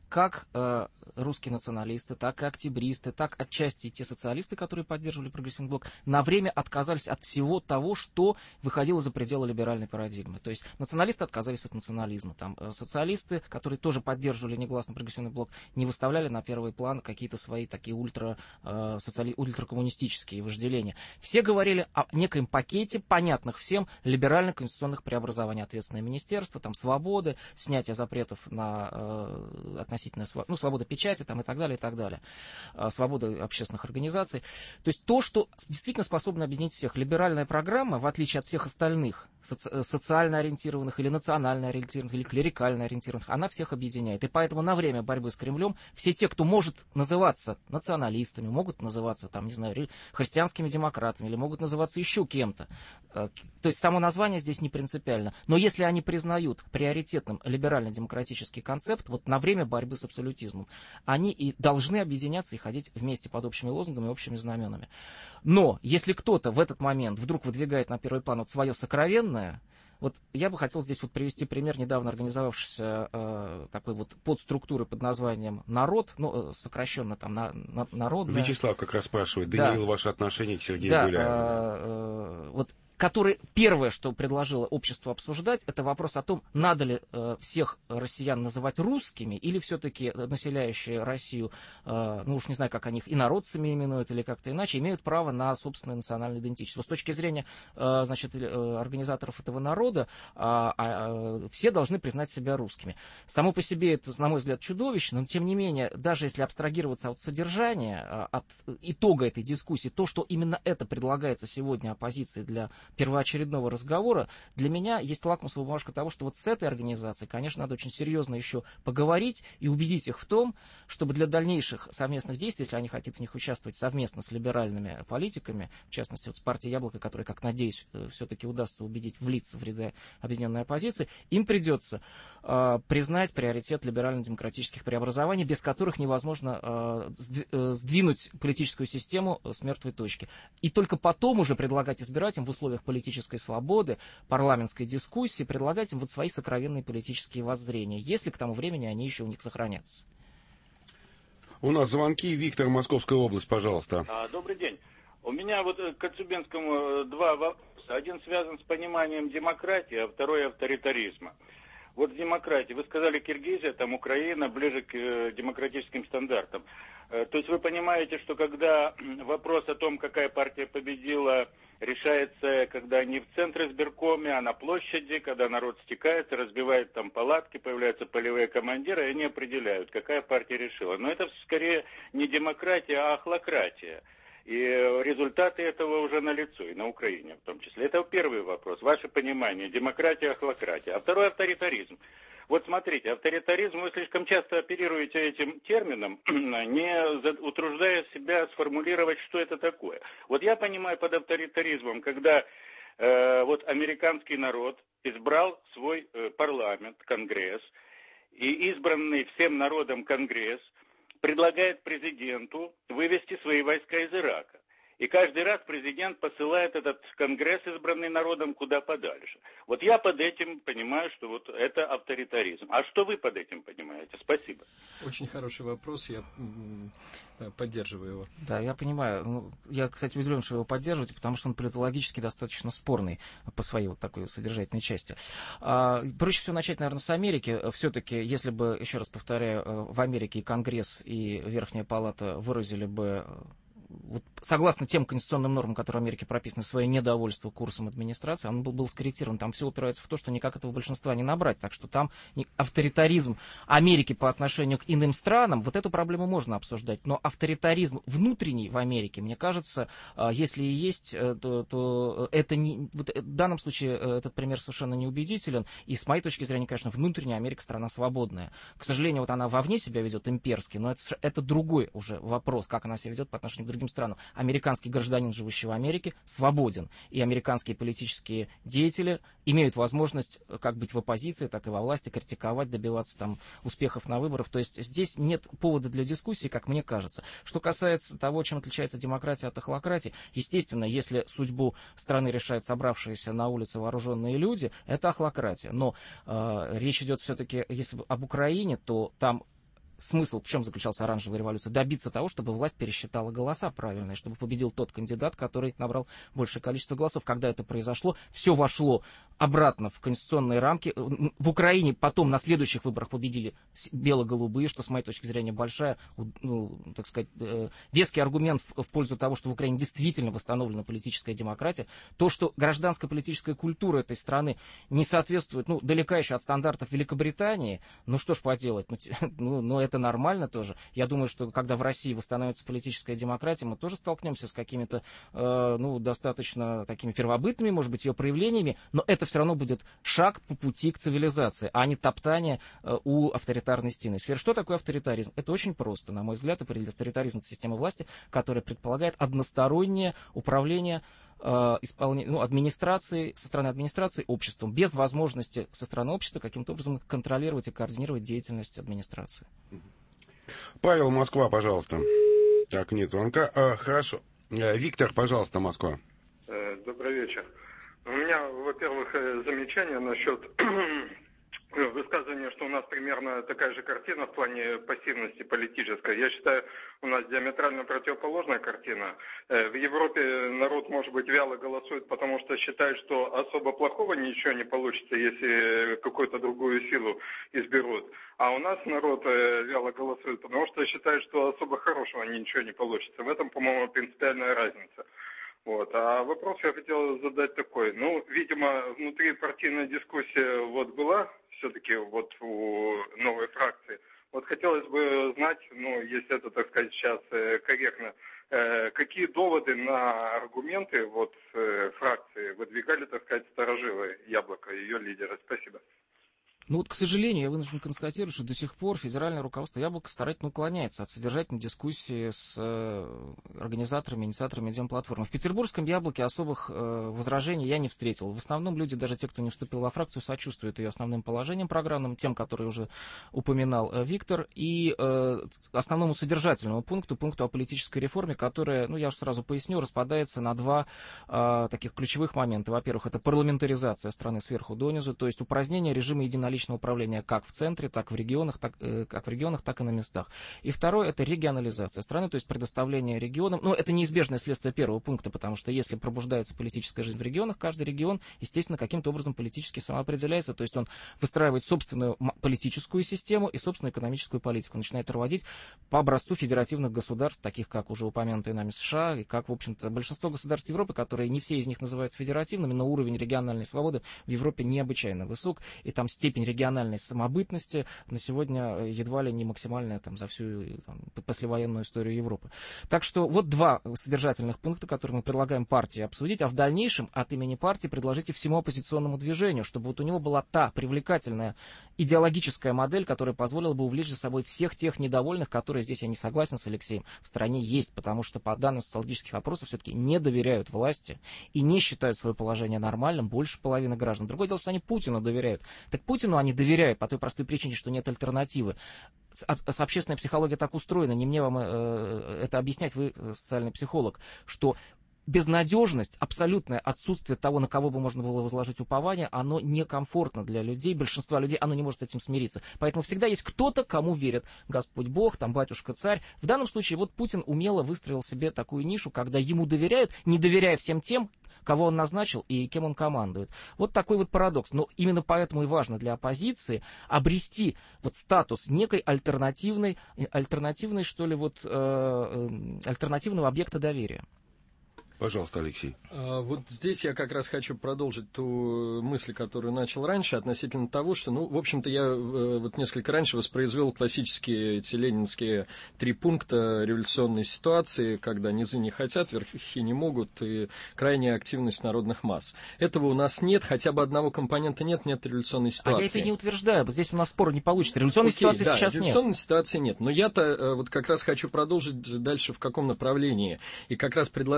как э, русские националисты, так и октябристы, так отчасти и те социалисты, которые поддерживали прогрессивный блок, на время отказались от всего того, что выходило за пределы либеральной парадигмы. То есть националисты отказались от национализма. Там, э, социалисты, которые тоже поддерживали негласно прогрессивный блок, не выставляли на первый план какие-то свои такие ультра, э, социали... ультракоммунистические вожделения. Все говорили о некоем пакете понятных всем либеральных конституционных преобразований. Ответственное министерство, там, свободы, снятие запретов на э, относительно ну, свобода печати там, и так далее, и так далее. Э, свобода общественных организаций. То есть то, что действительно способно объединить всех. Либеральная программа, в отличие от всех остальных, соци... социально ориентированных или национально ориентированных, или клерикально ориентированных, она всех объединяет. И поэтому на время борьбы с Кремлем все те, кто может называться националистами, могут называться, там, не знаю, христианскими демократами, или могут называться еще кем-то. То есть само название здесь не принципиально. Но если они признают приоритетным либерально-демократический концепт, вот на время борьбы с абсолютизмом, они и должны объединяться и ходить вместе под общими лозунгами и общими знаменами. Но если кто-то в этот момент вдруг выдвигает на первый план вот свое сокровенное, вот я бы хотел здесь вот привести пример недавно организовавшейся э, такой вот подструктуры под названием «Народ», ну, сокращенно там на, на, «Народ». Вячеслав как раз спрашивает, Даниил, да. Ваше отношение к Сергею да, Гуляеву. Э, э, вот который первое, что предложило общество обсуждать, это вопрос о том, надо ли э, всех россиян называть русскими, или все-таки населяющие Россию, э, ну уж не знаю, как они их инородцами именуют, или как-то иначе, имеют право на собственную национальную идентичность. Вот с точки зрения э, значит, э, организаторов этого народа, э, э, все должны признать себя русскими. Само по себе это, на мой взгляд, чудовищно, но тем не менее, даже если абстрагироваться от содержания, э, от итога этой дискуссии, то, что именно это предлагается сегодня оппозиции для первоочередного разговора, для меня есть лакмусовая бумажка того, что вот с этой организацией, конечно, надо очень серьезно еще поговорить и убедить их в том, чтобы для дальнейших совместных действий, если они хотят в них участвовать совместно с либеральными политиками, в частности, вот с партией «Яблоко», которой, как надеюсь, все-таки удастся убедить влиться в ряды объединенной оппозиции, им придется э, признать приоритет либерально-демократических преобразований, без которых невозможно э, сдвинуть политическую систему с мертвой точки. И только потом уже предлагать избирателям в условиях политической свободы, парламентской дискуссии, предлагать им вот свои сокровенные политические воззрения, если к тому времени они еще у них сохранятся. У нас звонки. Виктор, Московская область, пожалуйста. А, добрый день. У меня вот к Коцюбинскому два вопроса. Один связан с пониманием демократии, а второй авторитаризма. Вот в демократии, вы сказали, Киргизия, там Украина, ближе к э, демократическим стандартам. Э, то есть вы понимаете, что когда вопрос о том, какая партия победила, решается, когда не в центре избиркоме, а на площади, когда народ стекается, разбивает там палатки, появляются полевые командиры, и они определяют, какая партия решила. Но это скорее не демократия, а ахлократия. И результаты этого уже налицо, и на Украине в том числе. Это первый вопрос. Ваше понимание, демократия, ахлократия. А второй авторитаризм. Вот смотрите, авторитаризм, вы слишком часто оперируете этим термином, не утруждая себя сформулировать, что это такое. Вот я понимаю под авторитаризмом, когда э, вот американский народ избрал свой э, парламент, конгресс, и избранный всем народом конгресс предлагает президенту вывести свои войска из Ирака. И каждый раз президент посылает этот конгресс, избранный народом, куда подальше. Вот я под этим понимаю, что вот это авторитаризм. А что вы под этим понимаете? Спасибо. Очень хороший вопрос, я поддерживаю его. Да, я понимаю. Ну, я, кстати, удивлен, что вы его поддерживаете, потому что он политологически достаточно спорный по своей вот такой содержательной части. А, проще всего начать, наверное, с Америки. Все-таки, если бы, еще раз повторяю, в Америке и Конгресс, и Верхняя Палата выразили бы... Вот, согласно тем конституционным нормам, которые в Америке прописаны, свое недовольство курсом администрации, он был, был скорректирован. Там все упирается в то, что никак этого большинства не набрать. Так что там авторитаризм Америки по отношению к иным странам, вот эту проблему можно обсуждать. Но авторитаризм внутренний в Америке, мне кажется, если и есть, то, то это не, вот в данном случае этот пример совершенно неубедителен. И с моей точки зрения, конечно, внутренняя Америка страна свободная. К сожалению, вот она вовне себя ведет имперски, но это, это другой уже вопрос, как она себя ведет по отношению к другим странам. Американский гражданин, живущий в Америке, свободен. И американские политические деятели имеют возможность как быть в оппозиции, так и во власти, критиковать, добиваться там успехов на выборах. То есть здесь нет повода для дискуссии, как мне кажется. Что касается того, чем отличается демократия от ахлократии, естественно, если судьбу страны решают собравшиеся на улице вооруженные люди, это ахлократия. Но э, речь идет все-таки, если об Украине, то там смысл, в чем заключался оранжевая революция? Добиться того, чтобы власть пересчитала голоса правильно, чтобы победил тот кандидат, который набрал большее количество голосов. Когда это произошло, все вошло обратно в конституционные рамки. В Украине потом на следующих выборах победили бело-голубые, что, с моей точки зрения, большая, ну, так сказать, веский аргумент в, в пользу того, что в Украине действительно восстановлена политическая демократия. То, что гражданская политическая культура этой страны не соответствует, ну, далека еще от стандартов Великобритании, ну, что ж поделать, ну, ну, ну, это нормально тоже. Я думаю, что когда в России восстановится политическая демократия, мы тоже столкнемся с какими-то, э, ну, достаточно такими первобытными, может быть, ее проявлениями, но это все равно будет шаг по пути к цивилизации, а не топтание э, у авторитарной стены. Сфер, что такое авторитаризм? Это очень просто, на мой взгляд, определить авторитаризм — это система власти, которая предполагает одностороннее управление э, исполнение, ну, администрации, со стороны администрации обществом, без возможности со стороны общества каким-то образом контролировать и координировать деятельность администрации. Павел, Москва, пожалуйста. Так, нет звонка. А, хорошо. Виктор, пожалуйста, Москва. Добрый вечер. У меня, во-первых, замечание насчет высказывания, что у нас примерно такая же картина в плане пассивности политической. Я считаю, у нас диаметрально противоположная картина. В Европе народ, может быть, вяло голосует, потому что считает, что особо плохого ничего не получится, если какую-то другую силу изберут. А у нас народ вяло голосует, потому что считает, что особо хорошего ничего не получится. В этом, по-моему, принципиальная разница. Вот. А вопрос я хотел задать такой. Ну, видимо, внутри партийная дискуссия вот была все-таки вот у новой фракции. Вот хотелось бы знать, ну, если это, так сказать, сейчас корректно, какие доводы на аргументы вот фракции выдвигали, так сказать, старожилы Яблоко, ее лидеры. Спасибо. Ну вот, к сожалению, я вынужден констатировать, что до сих пор федеральное руководство Яблоко старательно уклоняется от содержательной дискуссии с э, организаторами, инициаторами демплатформы. В петербургском Яблоке особых э, возражений я не встретил. В основном люди, даже те, кто не вступил во фракцию, сочувствуют ее основным положениям программным, тем, которые уже упоминал э, Виктор, и э, основному содержательному пункту, пункту о политической реформе, которая, ну я уже сразу поясню, распадается на два э, таких ключевых момента. Во-первых, это парламентаризация страны сверху донизу, то есть упразднение режима единоличного личного управления как в центре, так в регионах, так, э, как в регионах, так и на местах. И второе — это регионализация страны, то есть предоставление регионам. Ну, это неизбежное следствие первого пункта, потому что если пробуждается политическая жизнь в регионах, каждый регион, естественно, каким-то образом политически самоопределяется, то есть он выстраивает собственную политическую систему и собственную экономическую политику, начинает проводить по образцу федеративных государств, таких как уже упомянутые нами США, и как, в общем-то, большинство государств Европы, которые не все из них называются федеративными, но уровень региональной свободы в Европе необычайно высок, и там степень региональной самобытности на сегодня едва ли не максимальная там, за всю там, послевоенную историю Европы. Так что вот два содержательных пункта, которые мы предлагаем партии обсудить, а в дальнейшем от имени партии предложите всему оппозиционному движению, чтобы вот у него была та привлекательная идеологическая модель, которая позволила бы увлечь за собой всех тех недовольных, которые, здесь я не согласен с Алексеем, в стране есть, потому что по данным социологических опросов все-таки не доверяют власти и не считают свое положение нормальным больше половины граждан. Другое дело, что они Путину доверяют. Так Путину они доверяют по той простой причине, что нет альтернативы. Общественная психология так устроена, не мне вам э, это объяснять, вы социальный психолог, что безнадежность, абсолютное отсутствие того, на кого бы можно было возложить упование, оно некомфортно для людей, большинства людей, оно не может с этим смириться. Поэтому всегда есть кто-то, кому верят. Господь Бог, там батюшка-царь. В данном случае вот Путин умело выстроил себе такую нишу, когда ему доверяют, не доверяя всем тем, кого он назначил и кем он командует. Вот такой вот парадокс. Но именно поэтому и важно для оппозиции обрести вот статус некой альтернативной, альтернативной что ли, вот, э, альтернативного объекта доверия. Пожалуйста, Алексей. А, вот здесь я как раз хочу продолжить ту мысль, которую начал раньше, относительно того, что, ну, в общем-то, я вот несколько раньше воспроизвел классические эти ленинские три пункта революционной ситуации, когда низы не хотят, верхи не могут, и крайняя активность народных масс. Этого у нас нет, хотя бы одного компонента нет, нет революционной ситуации. А я это не утверждаю, здесь у нас спора не получится. Революционной Окей, ситуации да, сейчас революционной нет. Революционной ситуации нет. Но я-то вот как раз хочу продолжить дальше в каком направлении, и как раз предложить Даниилу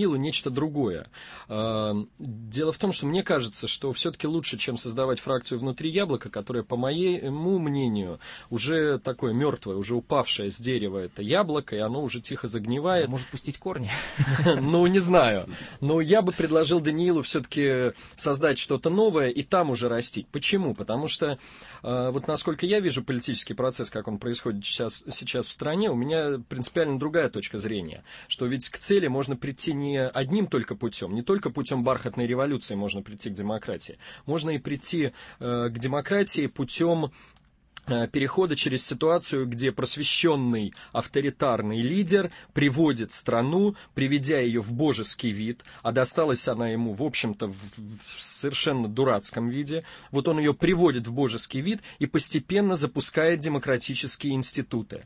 Даниилу нечто другое. Дело в том, что мне кажется, что все-таки лучше, чем создавать фракцию внутри Яблока, которая, по моему мнению, уже такое мертвое, уже упавшее с дерева это яблоко, и оно уже тихо загнивает. Может пустить корни? Ну, не знаю. Но я бы предложил Даниилу все-таки создать что-то новое и там уже растить. Почему? Потому что, вот насколько я вижу политический процесс, как он происходит сейчас, сейчас в стране, у меня принципиально другая точка зрения. Что ведь к цели можно прийти не одним только путем, не только путем бархатной революции можно прийти к демократии. Можно и прийти э, к демократии путем э, перехода через ситуацию, где просвещенный авторитарный лидер приводит страну, приведя ее в божеский вид, а досталась она ему, в общем-то, в, в совершенно дурацком виде. Вот он ее приводит в божеский вид и постепенно запускает демократические институты.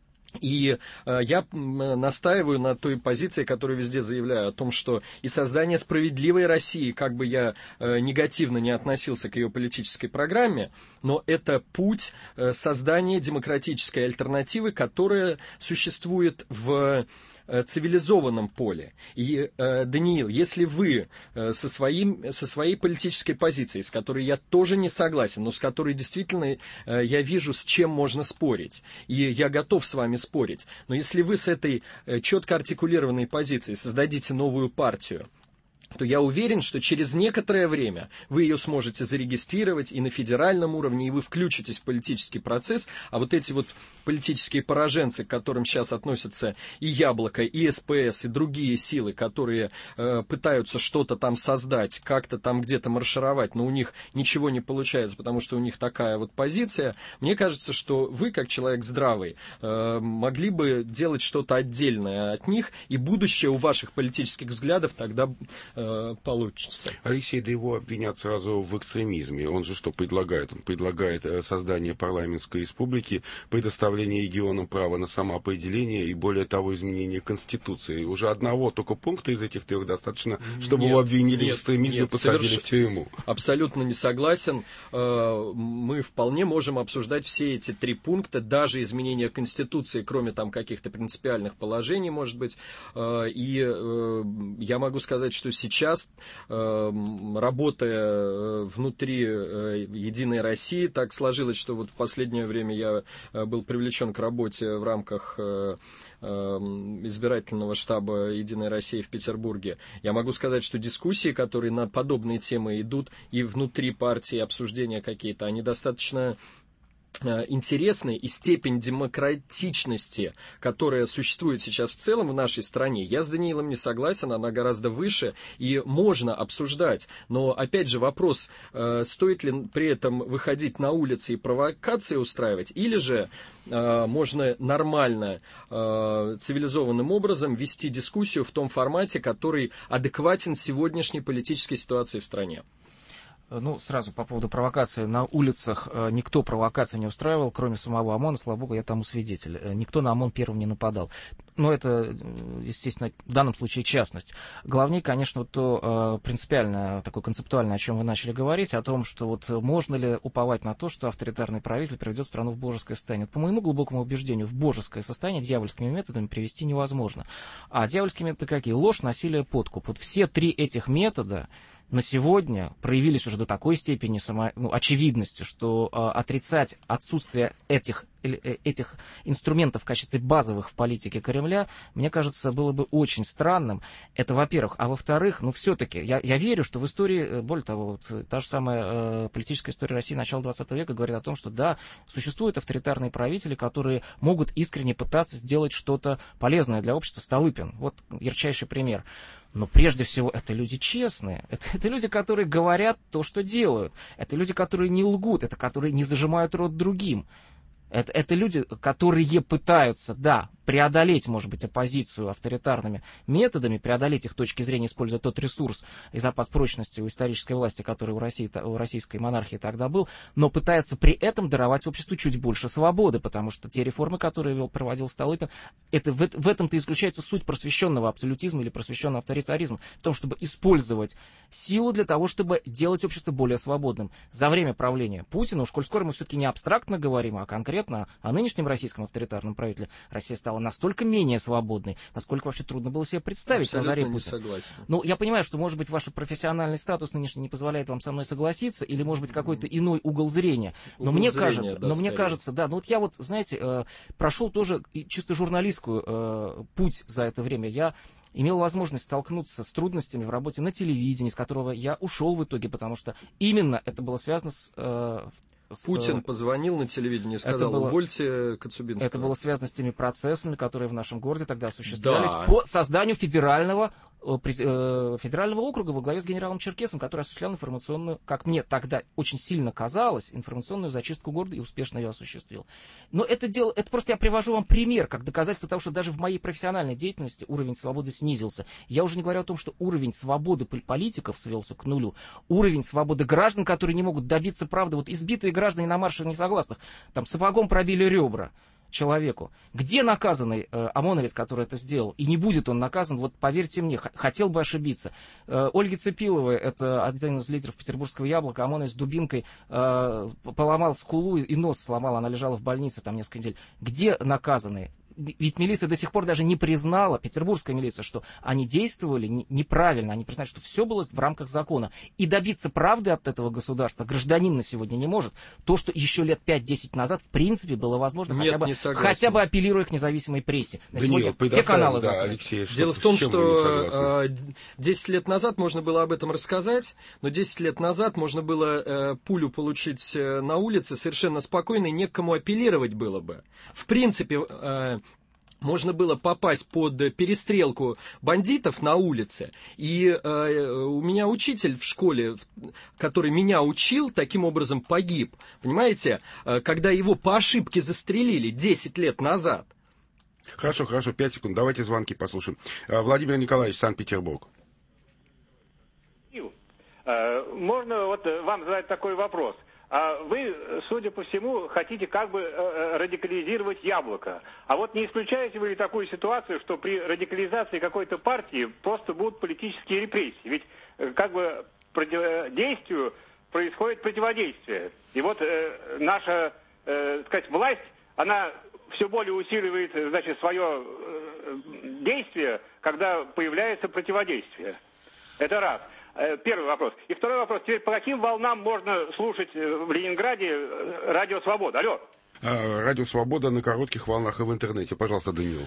И э, я настаиваю на той позиции, которую везде заявляю, о том, что и создание справедливой России, как бы я э, негативно не относился к ее политической программе, но это путь э, создания демократической альтернативы, которая существует в э, цивилизованном поле. И, э, Даниил, если вы э, со, своим, со своей политической позицией, с которой я тоже не согласен, но с которой действительно э, я вижу, с чем можно спорить, и я готов с вами спорить. Но если вы с этой э, четко артикулированной позицией создадите новую партию, то я уверен, что через некоторое время вы ее сможете зарегистрировать и на федеральном уровне, и вы включитесь в политический процесс, а вот эти вот политические пораженцы, к которым сейчас относятся и Яблоко, и СПС, и другие силы, которые э, пытаются что-то там создать, как-то там где-то маршировать, но у них ничего не получается, потому что у них такая вот позиция, мне кажется, что вы, как человек здравый, э, могли бы делать что-то отдельное от них, и будущее у ваших политических взглядов тогда э, получится. Алексей, да его обвинят сразу в экстремизме. Он же что предлагает? Он предлагает создание парламентской республики, предоставление регионам права на самоопределение и, более того, изменение Конституции. Уже одного только пункта из этих трех достаточно, чтобы нет, его обвинили нет, в экстремизме и посадили соверш... в тюрьму. Абсолютно не согласен. Мы вполне можем обсуждать все эти три пункта, даже изменение Конституции, кроме там каких-то принципиальных положений, может быть. И я могу сказать, что сейчас, работая внутри Единой России, так сложилось, что вот в последнее время я был привлечен к работе в рамках избирательного штаба Единой России в Петербурге. Я могу сказать, что дискуссии, которые на подобные темы идут и внутри партии, обсуждения какие-то, они достаточно интересны, и степень демократичности, которая существует сейчас в целом в нашей стране, я с Даниилом не согласен, она гораздо выше, и можно обсуждать. Но, опять же, вопрос, стоит ли при этом выходить на улицы и провокации устраивать, или же можно нормально, цивилизованным образом вести дискуссию в том формате, который адекватен сегодняшней политической ситуации в стране. Ну, сразу по поводу провокации. На улицах э, никто провокации не устраивал, кроме самого ОМОНа. Слава богу, я тому свидетель. Э, никто на ОМОН первым не нападал. Но это, естественно, в данном случае частность. Главнее, конечно, вот то э, принципиальное, такое концептуальное, о чем вы начали говорить, о том, что вот можно ли уповать на то, что авторитарный правитель приведет страну в божеское состояние. По моему глубокому убеждению, в божеское состояние дьявольскими методами привести невозможно. А дьявольские методы какие? Ложь, насилие, подкуп. Вот все три этих метода на сегодня проявились уже до такой степени само, ну, очевидности, что э, отрицать отсутствие этих, э, этих инструментов в качестве базовых в политике Кремля, мне кажется, было бы очень странным. Это, во-первых. А во-вторых, ну, все-таки, я, я верю, что в истории, более того, вот, та же самая э, политическая история России начала двадцатого века говорит о том, что, да, существуют авторитарные правители, которые могут искренне пытаться сделать что-то полезное для общества. Столыпин, вот ярчайший пример. Но прежде всего это люди честные, это, это люди, которые говорят то, что делают, это люди, которые не лгут, это которые не зажимают рот другим. Это, это люди, которые пытаются, да, преодолеть, может быть, оппозицию авторитарными методами, преодолеть их точки зрения, используя тот ресурс и запас прочности у исторической власти, который у, России, у российской монархии тогда был, но пытаются при этом даровать обществу чуть больше свободы, потому что те реформы, которые вел, проводил Столыпин, это, в, в этом-то исключается суть просвещенного абсолютизма или просвещенного авторитаризма, в том, чтобы использовать силу для того, чтобы делать общество более свободным. За время правления Путина, уж коль скоро мы все-таки не абстрактно говорим, а конкретно, конкретно о нынешнем российском авторитарном правителе, Россия стала настолько менее свободной, насколько вообще трудно было себе представить на заре Путина. Согласен. Ну, я понимаю, что, может быть, ваш профессиональный статус нынешний не позволяет вам со мной согласиться, или, может быть, какой-то иной угол зрения. Но угол мне зрения, кажется, да, но мне скорее. кажется, да, ну вот я вот, знаете, э, прошел тоже чисто журналистскую э, путь за это время. Я имел возможность столкнуться с трудностями в работе на телевидении, с которого я ушел в итоге, потому что именно это было связано с... Э, с... Путин позвонил на телевидение и сказал, было... увольте Коцюбинского. Это было связано с теми процессами, которые в нашем городе тогда осуществлялись Да. по созданию федерального, э, федерального округа во главе с генералом Черкесовым, который осуществлял информационную, как мне тогда очень сильно казалось, информационную зачистку города и успешно ее осуществил. Но это дело, это просто я привожу вам пример, как доказательство того, что даже в моей профессиональной деятельности уровень свободы снизился. Я уже не говорю о том, что уровень свободы политиков свелся к нулю. Уровень свободы граждан, которые не могут добиться правды, вот избитые граждане на марше несогласных, там сапогом пробили ребра человеку. Где наказанный э, ОМОНовец, который это сделал? И не будет он наказан, вот поверьте мне, х- хотел бы ошибиться. Э, Ольге Цепиловой, это один из лидеров петербургского яблока, ОМОНовец с дубинкой э, поломал скулу и нос сломал, она лежала в больнице там несколько недель. Где наказанные? Ведь милиция до сих пор даже не признала, петербургская милиция, что они действовали не, неправильно, они признали, что все было в рамках закона. И добиться правды от этого государства гражданин на сегодня не может. То, что еще лет пять-десять назад в принципе было возможно, Нет, хотя, бы, не согласен. хотя бы апеллируя к независимой прессе. На Даниил, сегодня все каналы да, закрыты. Алексей, Дело что, в том, с чем вы не что согласны? десять лет назад можно было об этом рассказать, но десять лет назад можно было э, пулю получить э, на улице совершенно спокойно, и не к кому апеллировать было бы. В принципе, э, можно было попасть под перестрелку бандитов на улице. И э, у меня учитель в школе, который меня учил, таким образом погиб. Понимаете, э, когда его по ошибке застрелили десять лет назад. Хорошо, хорошо, пять секунд. Давайте звонки послушаем. Владимир Николаевич, Санкт-Петербург. Можно вот вам задать такой вопрос? А вы, судя по всему, хотите как бы радикализировать яблоко. А вот не исключаете вы такую ситуацию, что при радикализации какой-то партии просто будут политические репрессии? Ведь как бы действию происходит противодействие. И вот э, наша, э, так сказать, власть, она все более усиливает, значит, свое э, действие, когда появляется противодействие. Это раз. Первый вопрос. И второй вопрос. Теперь по каким волнам можно слушать в Ленинграде радио «Свобода»? Алло. Радио «Свобода» на коротких волнах и в интернете. Пожалуйста, Даниил.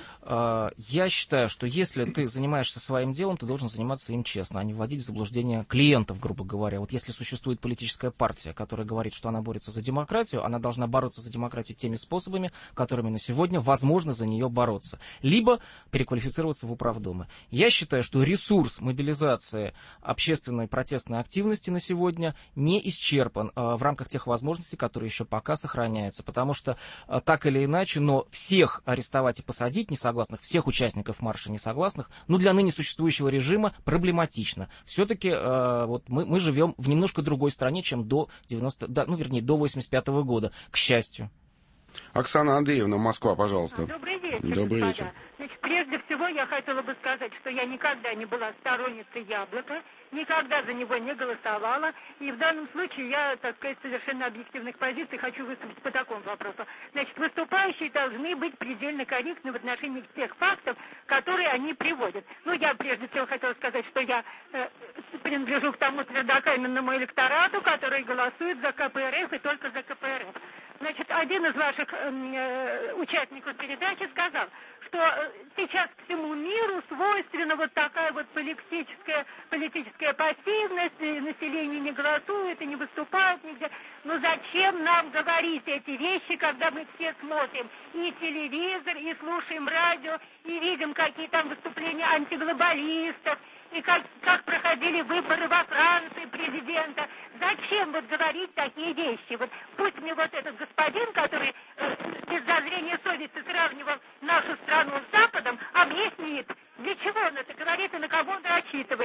Я считаю, что если ты занимаешься своим делом, ты должен заниматься им честно, а не вводить в заблуждение клиентов, грубо говоря. Вот если существует политическая партия, которая говорит, что она борется за демократию, она должна бороться за демократию теми способами, которыми на сегодня возможно за нее бороться. Либо переквалифицироваться в управдомы. Я считаю, что ресурс мобилизации общественной протестной активности на сегодня не исчерпан в рамках тех возможностей, которые еще пока сохраняются. Потому что что так или иначе, но всех арестовать и посадить несогласных, всех участников марша несогласных, ну, для ныне существующего режима проблематично. Все-таки э, вот мы, мы живем в немножко другой стране, чем до девяностого, да, ну, вернее, до восемьдесят пятого года, к счастью. Оксана Андреевна, Москва, пожалуйста. Добрый вечер, Добрый господа. вечер. Значит, прежде всего я хотела бы сказать, что я никогда не была сторонницей яблока, никогда за него не голосовала, и в данном случае я, так сказать, совершенно объективных позиций хочу выступить по такому вопросу. Значит, выступающие должны быть предельно корректны в отношении тех фактов, которые они приводят. Ну, я прежде всего хотела сказать, что я э, принадлежу к тому твердокаменному электорату, который голосует за ка пэ эр эф и только за ка пэ эр эф. Значит, один из ваших э, участников передачи сказал, что э, сейчас всему миру свойственна вот такая вот политическая, политическая пассивность, и население не голосует и не выступает нигде. Но зачем нам говорить эти вещи, когда мы все смотрим и телевизор, и слушаем радио, и видим, какие там выступления антиглобалистов, и как, как проходили выборы во Франции президента. Зачем вот говорить такие вещи? Вот пусть мне вот этот господин, который э, без зазрения совести сравнивал нашу страну с Западом, объяснит, для чего он это говорит и на кого он рассчитывает.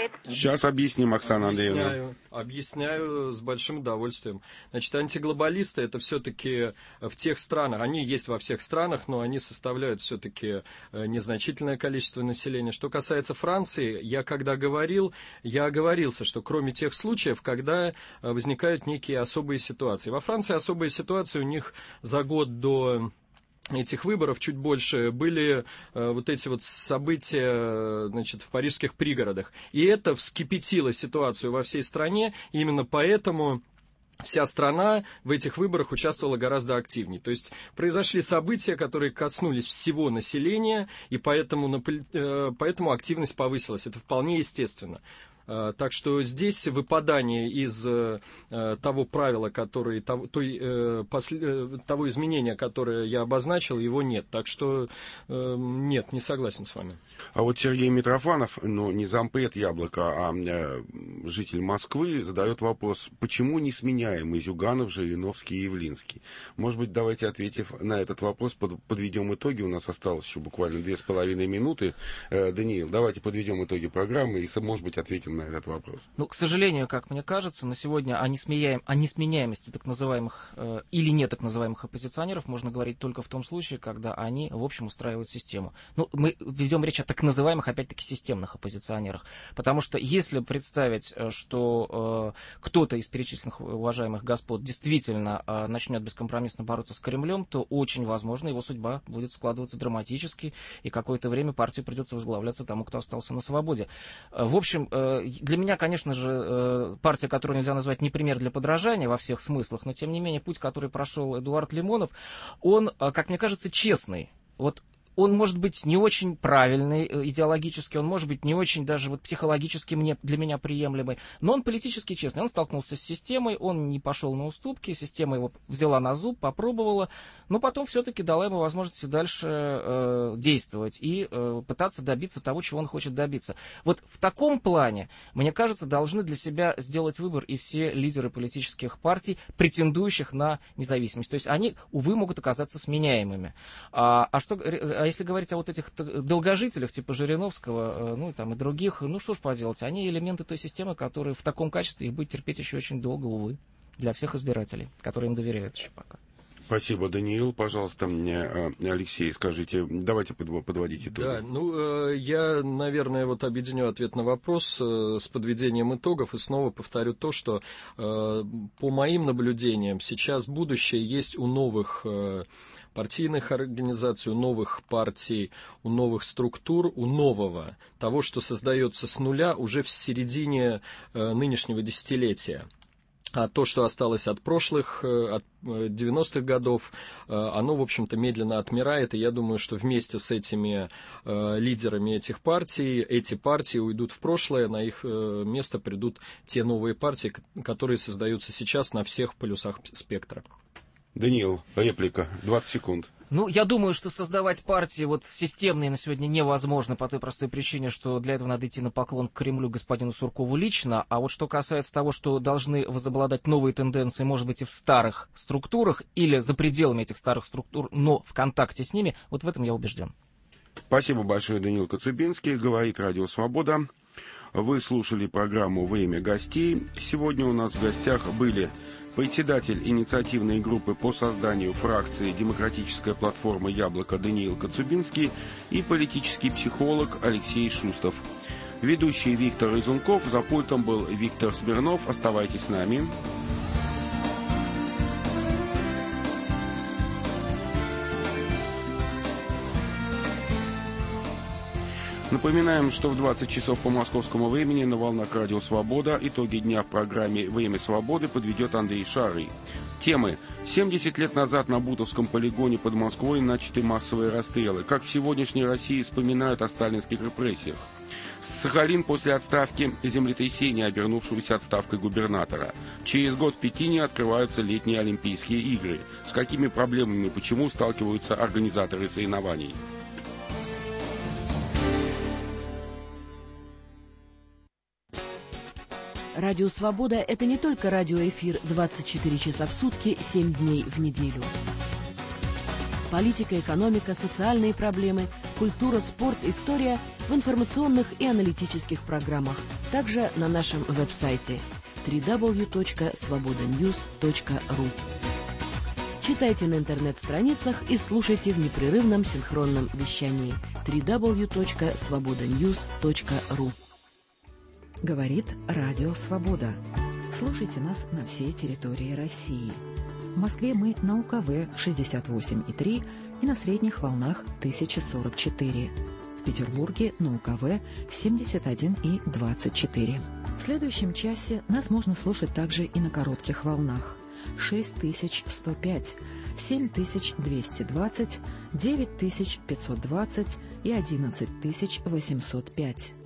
делает? Сейчас объясним, Оксана Андреевна. Объясняю, объясняю с большим удовольствием. Значит, антиглобалисты — это все-таки в тех странах, они есть во всех странах, но они составляют все-таки незначительное количество населения. Что касается Франции, я когда говорил, я оговорился, что кроме тех случаев, когда возникают некие особые ситуации. Во Франции особые ситуации, у них за год до этих выборов чуть больше были э, вот эти вот события, значит, в парижских пригородах. И это вскипятило ситуацию во всей стране, и именно поэтому вся страна в этих выборах участвовала гораздо активнее. То есть произошли события, которые коснулись всего населения, и поэтому, э, поэтому активность повысилась. Это вполне естественно. Так что здесь выпадание из э, того правила, который, того, той, э, после, того изменения, которое я обозначил, его нет. Так что э, нет, не согласен с вами. А вот Сергей Митрофанов, ну не зампред «Яблоко», а э, житель Москвы, задает вопрос, почему не сменяемый Зюганов, Жириновский и Явлинский? Может быть, давайте, ответив на этот вопрос, под, подведем итоги. У нас осталось еще буквально две с половиной минуты. Э, Даниил, давайте подведем итоги программы и, может быть, ответим на этот вопрос. Ну, к сожалению, как мне кажется, на сегодня о, несменяем, о несменяемости так называемых э, или не так называемых оппозиционеров можно говорить только в том случае, когда они, в общем, устраивают систему. Ну, мы ведем речь о так называемых, опять-таки, системных оппозиционерах. Потому что если представить, что э, кто-то из перечисленных уважаемых господ действительно э, начнет бескомпромиссно бороться с Кремлем, то очень возможно его судьба будет складываться драматически, и какое-то время партию придется возглавляться тому, кто остался на свободе. Э, в общем, э, для меня, конечно же, партия, которую нельзя назвать не пример для подражания во всех смыслах, но, тем не менее, путь, который прошел Эдуард Лимонов, он, как мне кажется, честный. Вот он может быть не очень правильный идеологически, он может быть не очень даже вот психологически мне, для меня приемлемый, но он политически честный. Он столкнулся с системой, он не пошел на уступки, система его взяла на зуб, попробовала, но потом все-таки дала ему возможность дальше э, действовать и э, пытаться добиться того, чего он хочет добиться. Вот в таком плане, мне кажется, должны для себя сделать выбор и все лидеры политических партий, претендующих на независимость. То есть они, увы, могут оказаться сменяемыми. А, а что... А если говорить о вот этих долгожителях, типа Жириновского, ну и там и других, ну что ж поделать, они элементы той системы, которые в таком качестве их будет терпеть еще очень долго, увы, для всех избирателей, которые им доверяют еще пока. Спасибо, Даниил. Пожалуйста, мне, Алексей, скажите, давайте подводить итоги. Да, ну, я, наверное, вот объединю ответ на вопрос с подведением итогов и снова повторю то, что по моим наблюдениям сейчас будущее есть у новых партийных организаций, у новых партий, у новых структур, у нового, того, что создается с нуля уже в середине нынешнего десятилетия. А то, что осталось от прошлых, от девяностых годов, оно, в общем-то, медленно отмирает, и я думаю, что вместе с этими лидерами этих партий, эти партии уйдут в прошлое, на их место придут те новые партии, которые создаются сейчас на всех полюсах спектра. Даниил, реплика, двадцать секунд. Ну, я думаю, что создавать партии вот системные на сегодня невозможно по той простой причине, что для этого надо идти на поклон к Кремлю, господину Суркову лично. А вот что касается того, что должны возобладать новые тенденции, может быть, и в старых структурах, или за пределами этих старых структур, но в контакте с ними, вот в этом я убежден. Спасибо большое, Даниил Коцюбинский, говорит Радио Свобода. Вы слушали программу «Время гостей». Сегодня у нас в гостях были председатель инициативной группы по созданию фракции «Демократическая платформа Яблоко» Даниил Коцюбинский и политический психолог Алексей Шустов. Ведущий Виктор Изунков, за пультом был Виктор Смирнов. Оставайтесь с нами. Напоминаем, что в двадцать часов по московскому времени на волнах Радио Свобода итоги дня в программе «Время свободы» подведет Андрей Шарый. Темы. семьдесят лет назад на Бутовском полигоне под Москвой начаты массовые расстрелы. Как в сегодняшней России вспоминают о сталинских репрессиях. Сахалин после отставки землетрясения, обернувшегося отставкой губернатора. Через год в Пекине открываются летние Олимпийские игры. С какими проблемами и почему сталкиваются организаторы соревнований? Радио «Свобода» — это не только радиоэфир двадцать четыре часа в сутки, семь дней в неделю. Политика, экономика, социальные проблемы культура, спорт, история в информационных и аналитических программах, также на нашем веб-сайте дабл ю дабл ю дабл ю точка свобода ньюс точка ру. Читайте на интернет-страницах и слушайте в непрерывном синхронном вещании дабл ю дабл ю дабл ю точка свобода ньюс точка ру. Говорит Радио Свобода. Слушайте нас на всей территории России. В Москве мы на У Ка Вэ шестьдесят восемь и три и на средних волнах тысяча сорок четыре. В Петербурге на У Ка Вэ семьдесят один и двадцать четыре. В следующем часе нас можно слушать также и на коротких волнах. шесть тысяч сто пять, семь тысяч двести двадцать, девять тысяч пятьсот двадцать и одиннадцать тысяч восемьсот пять.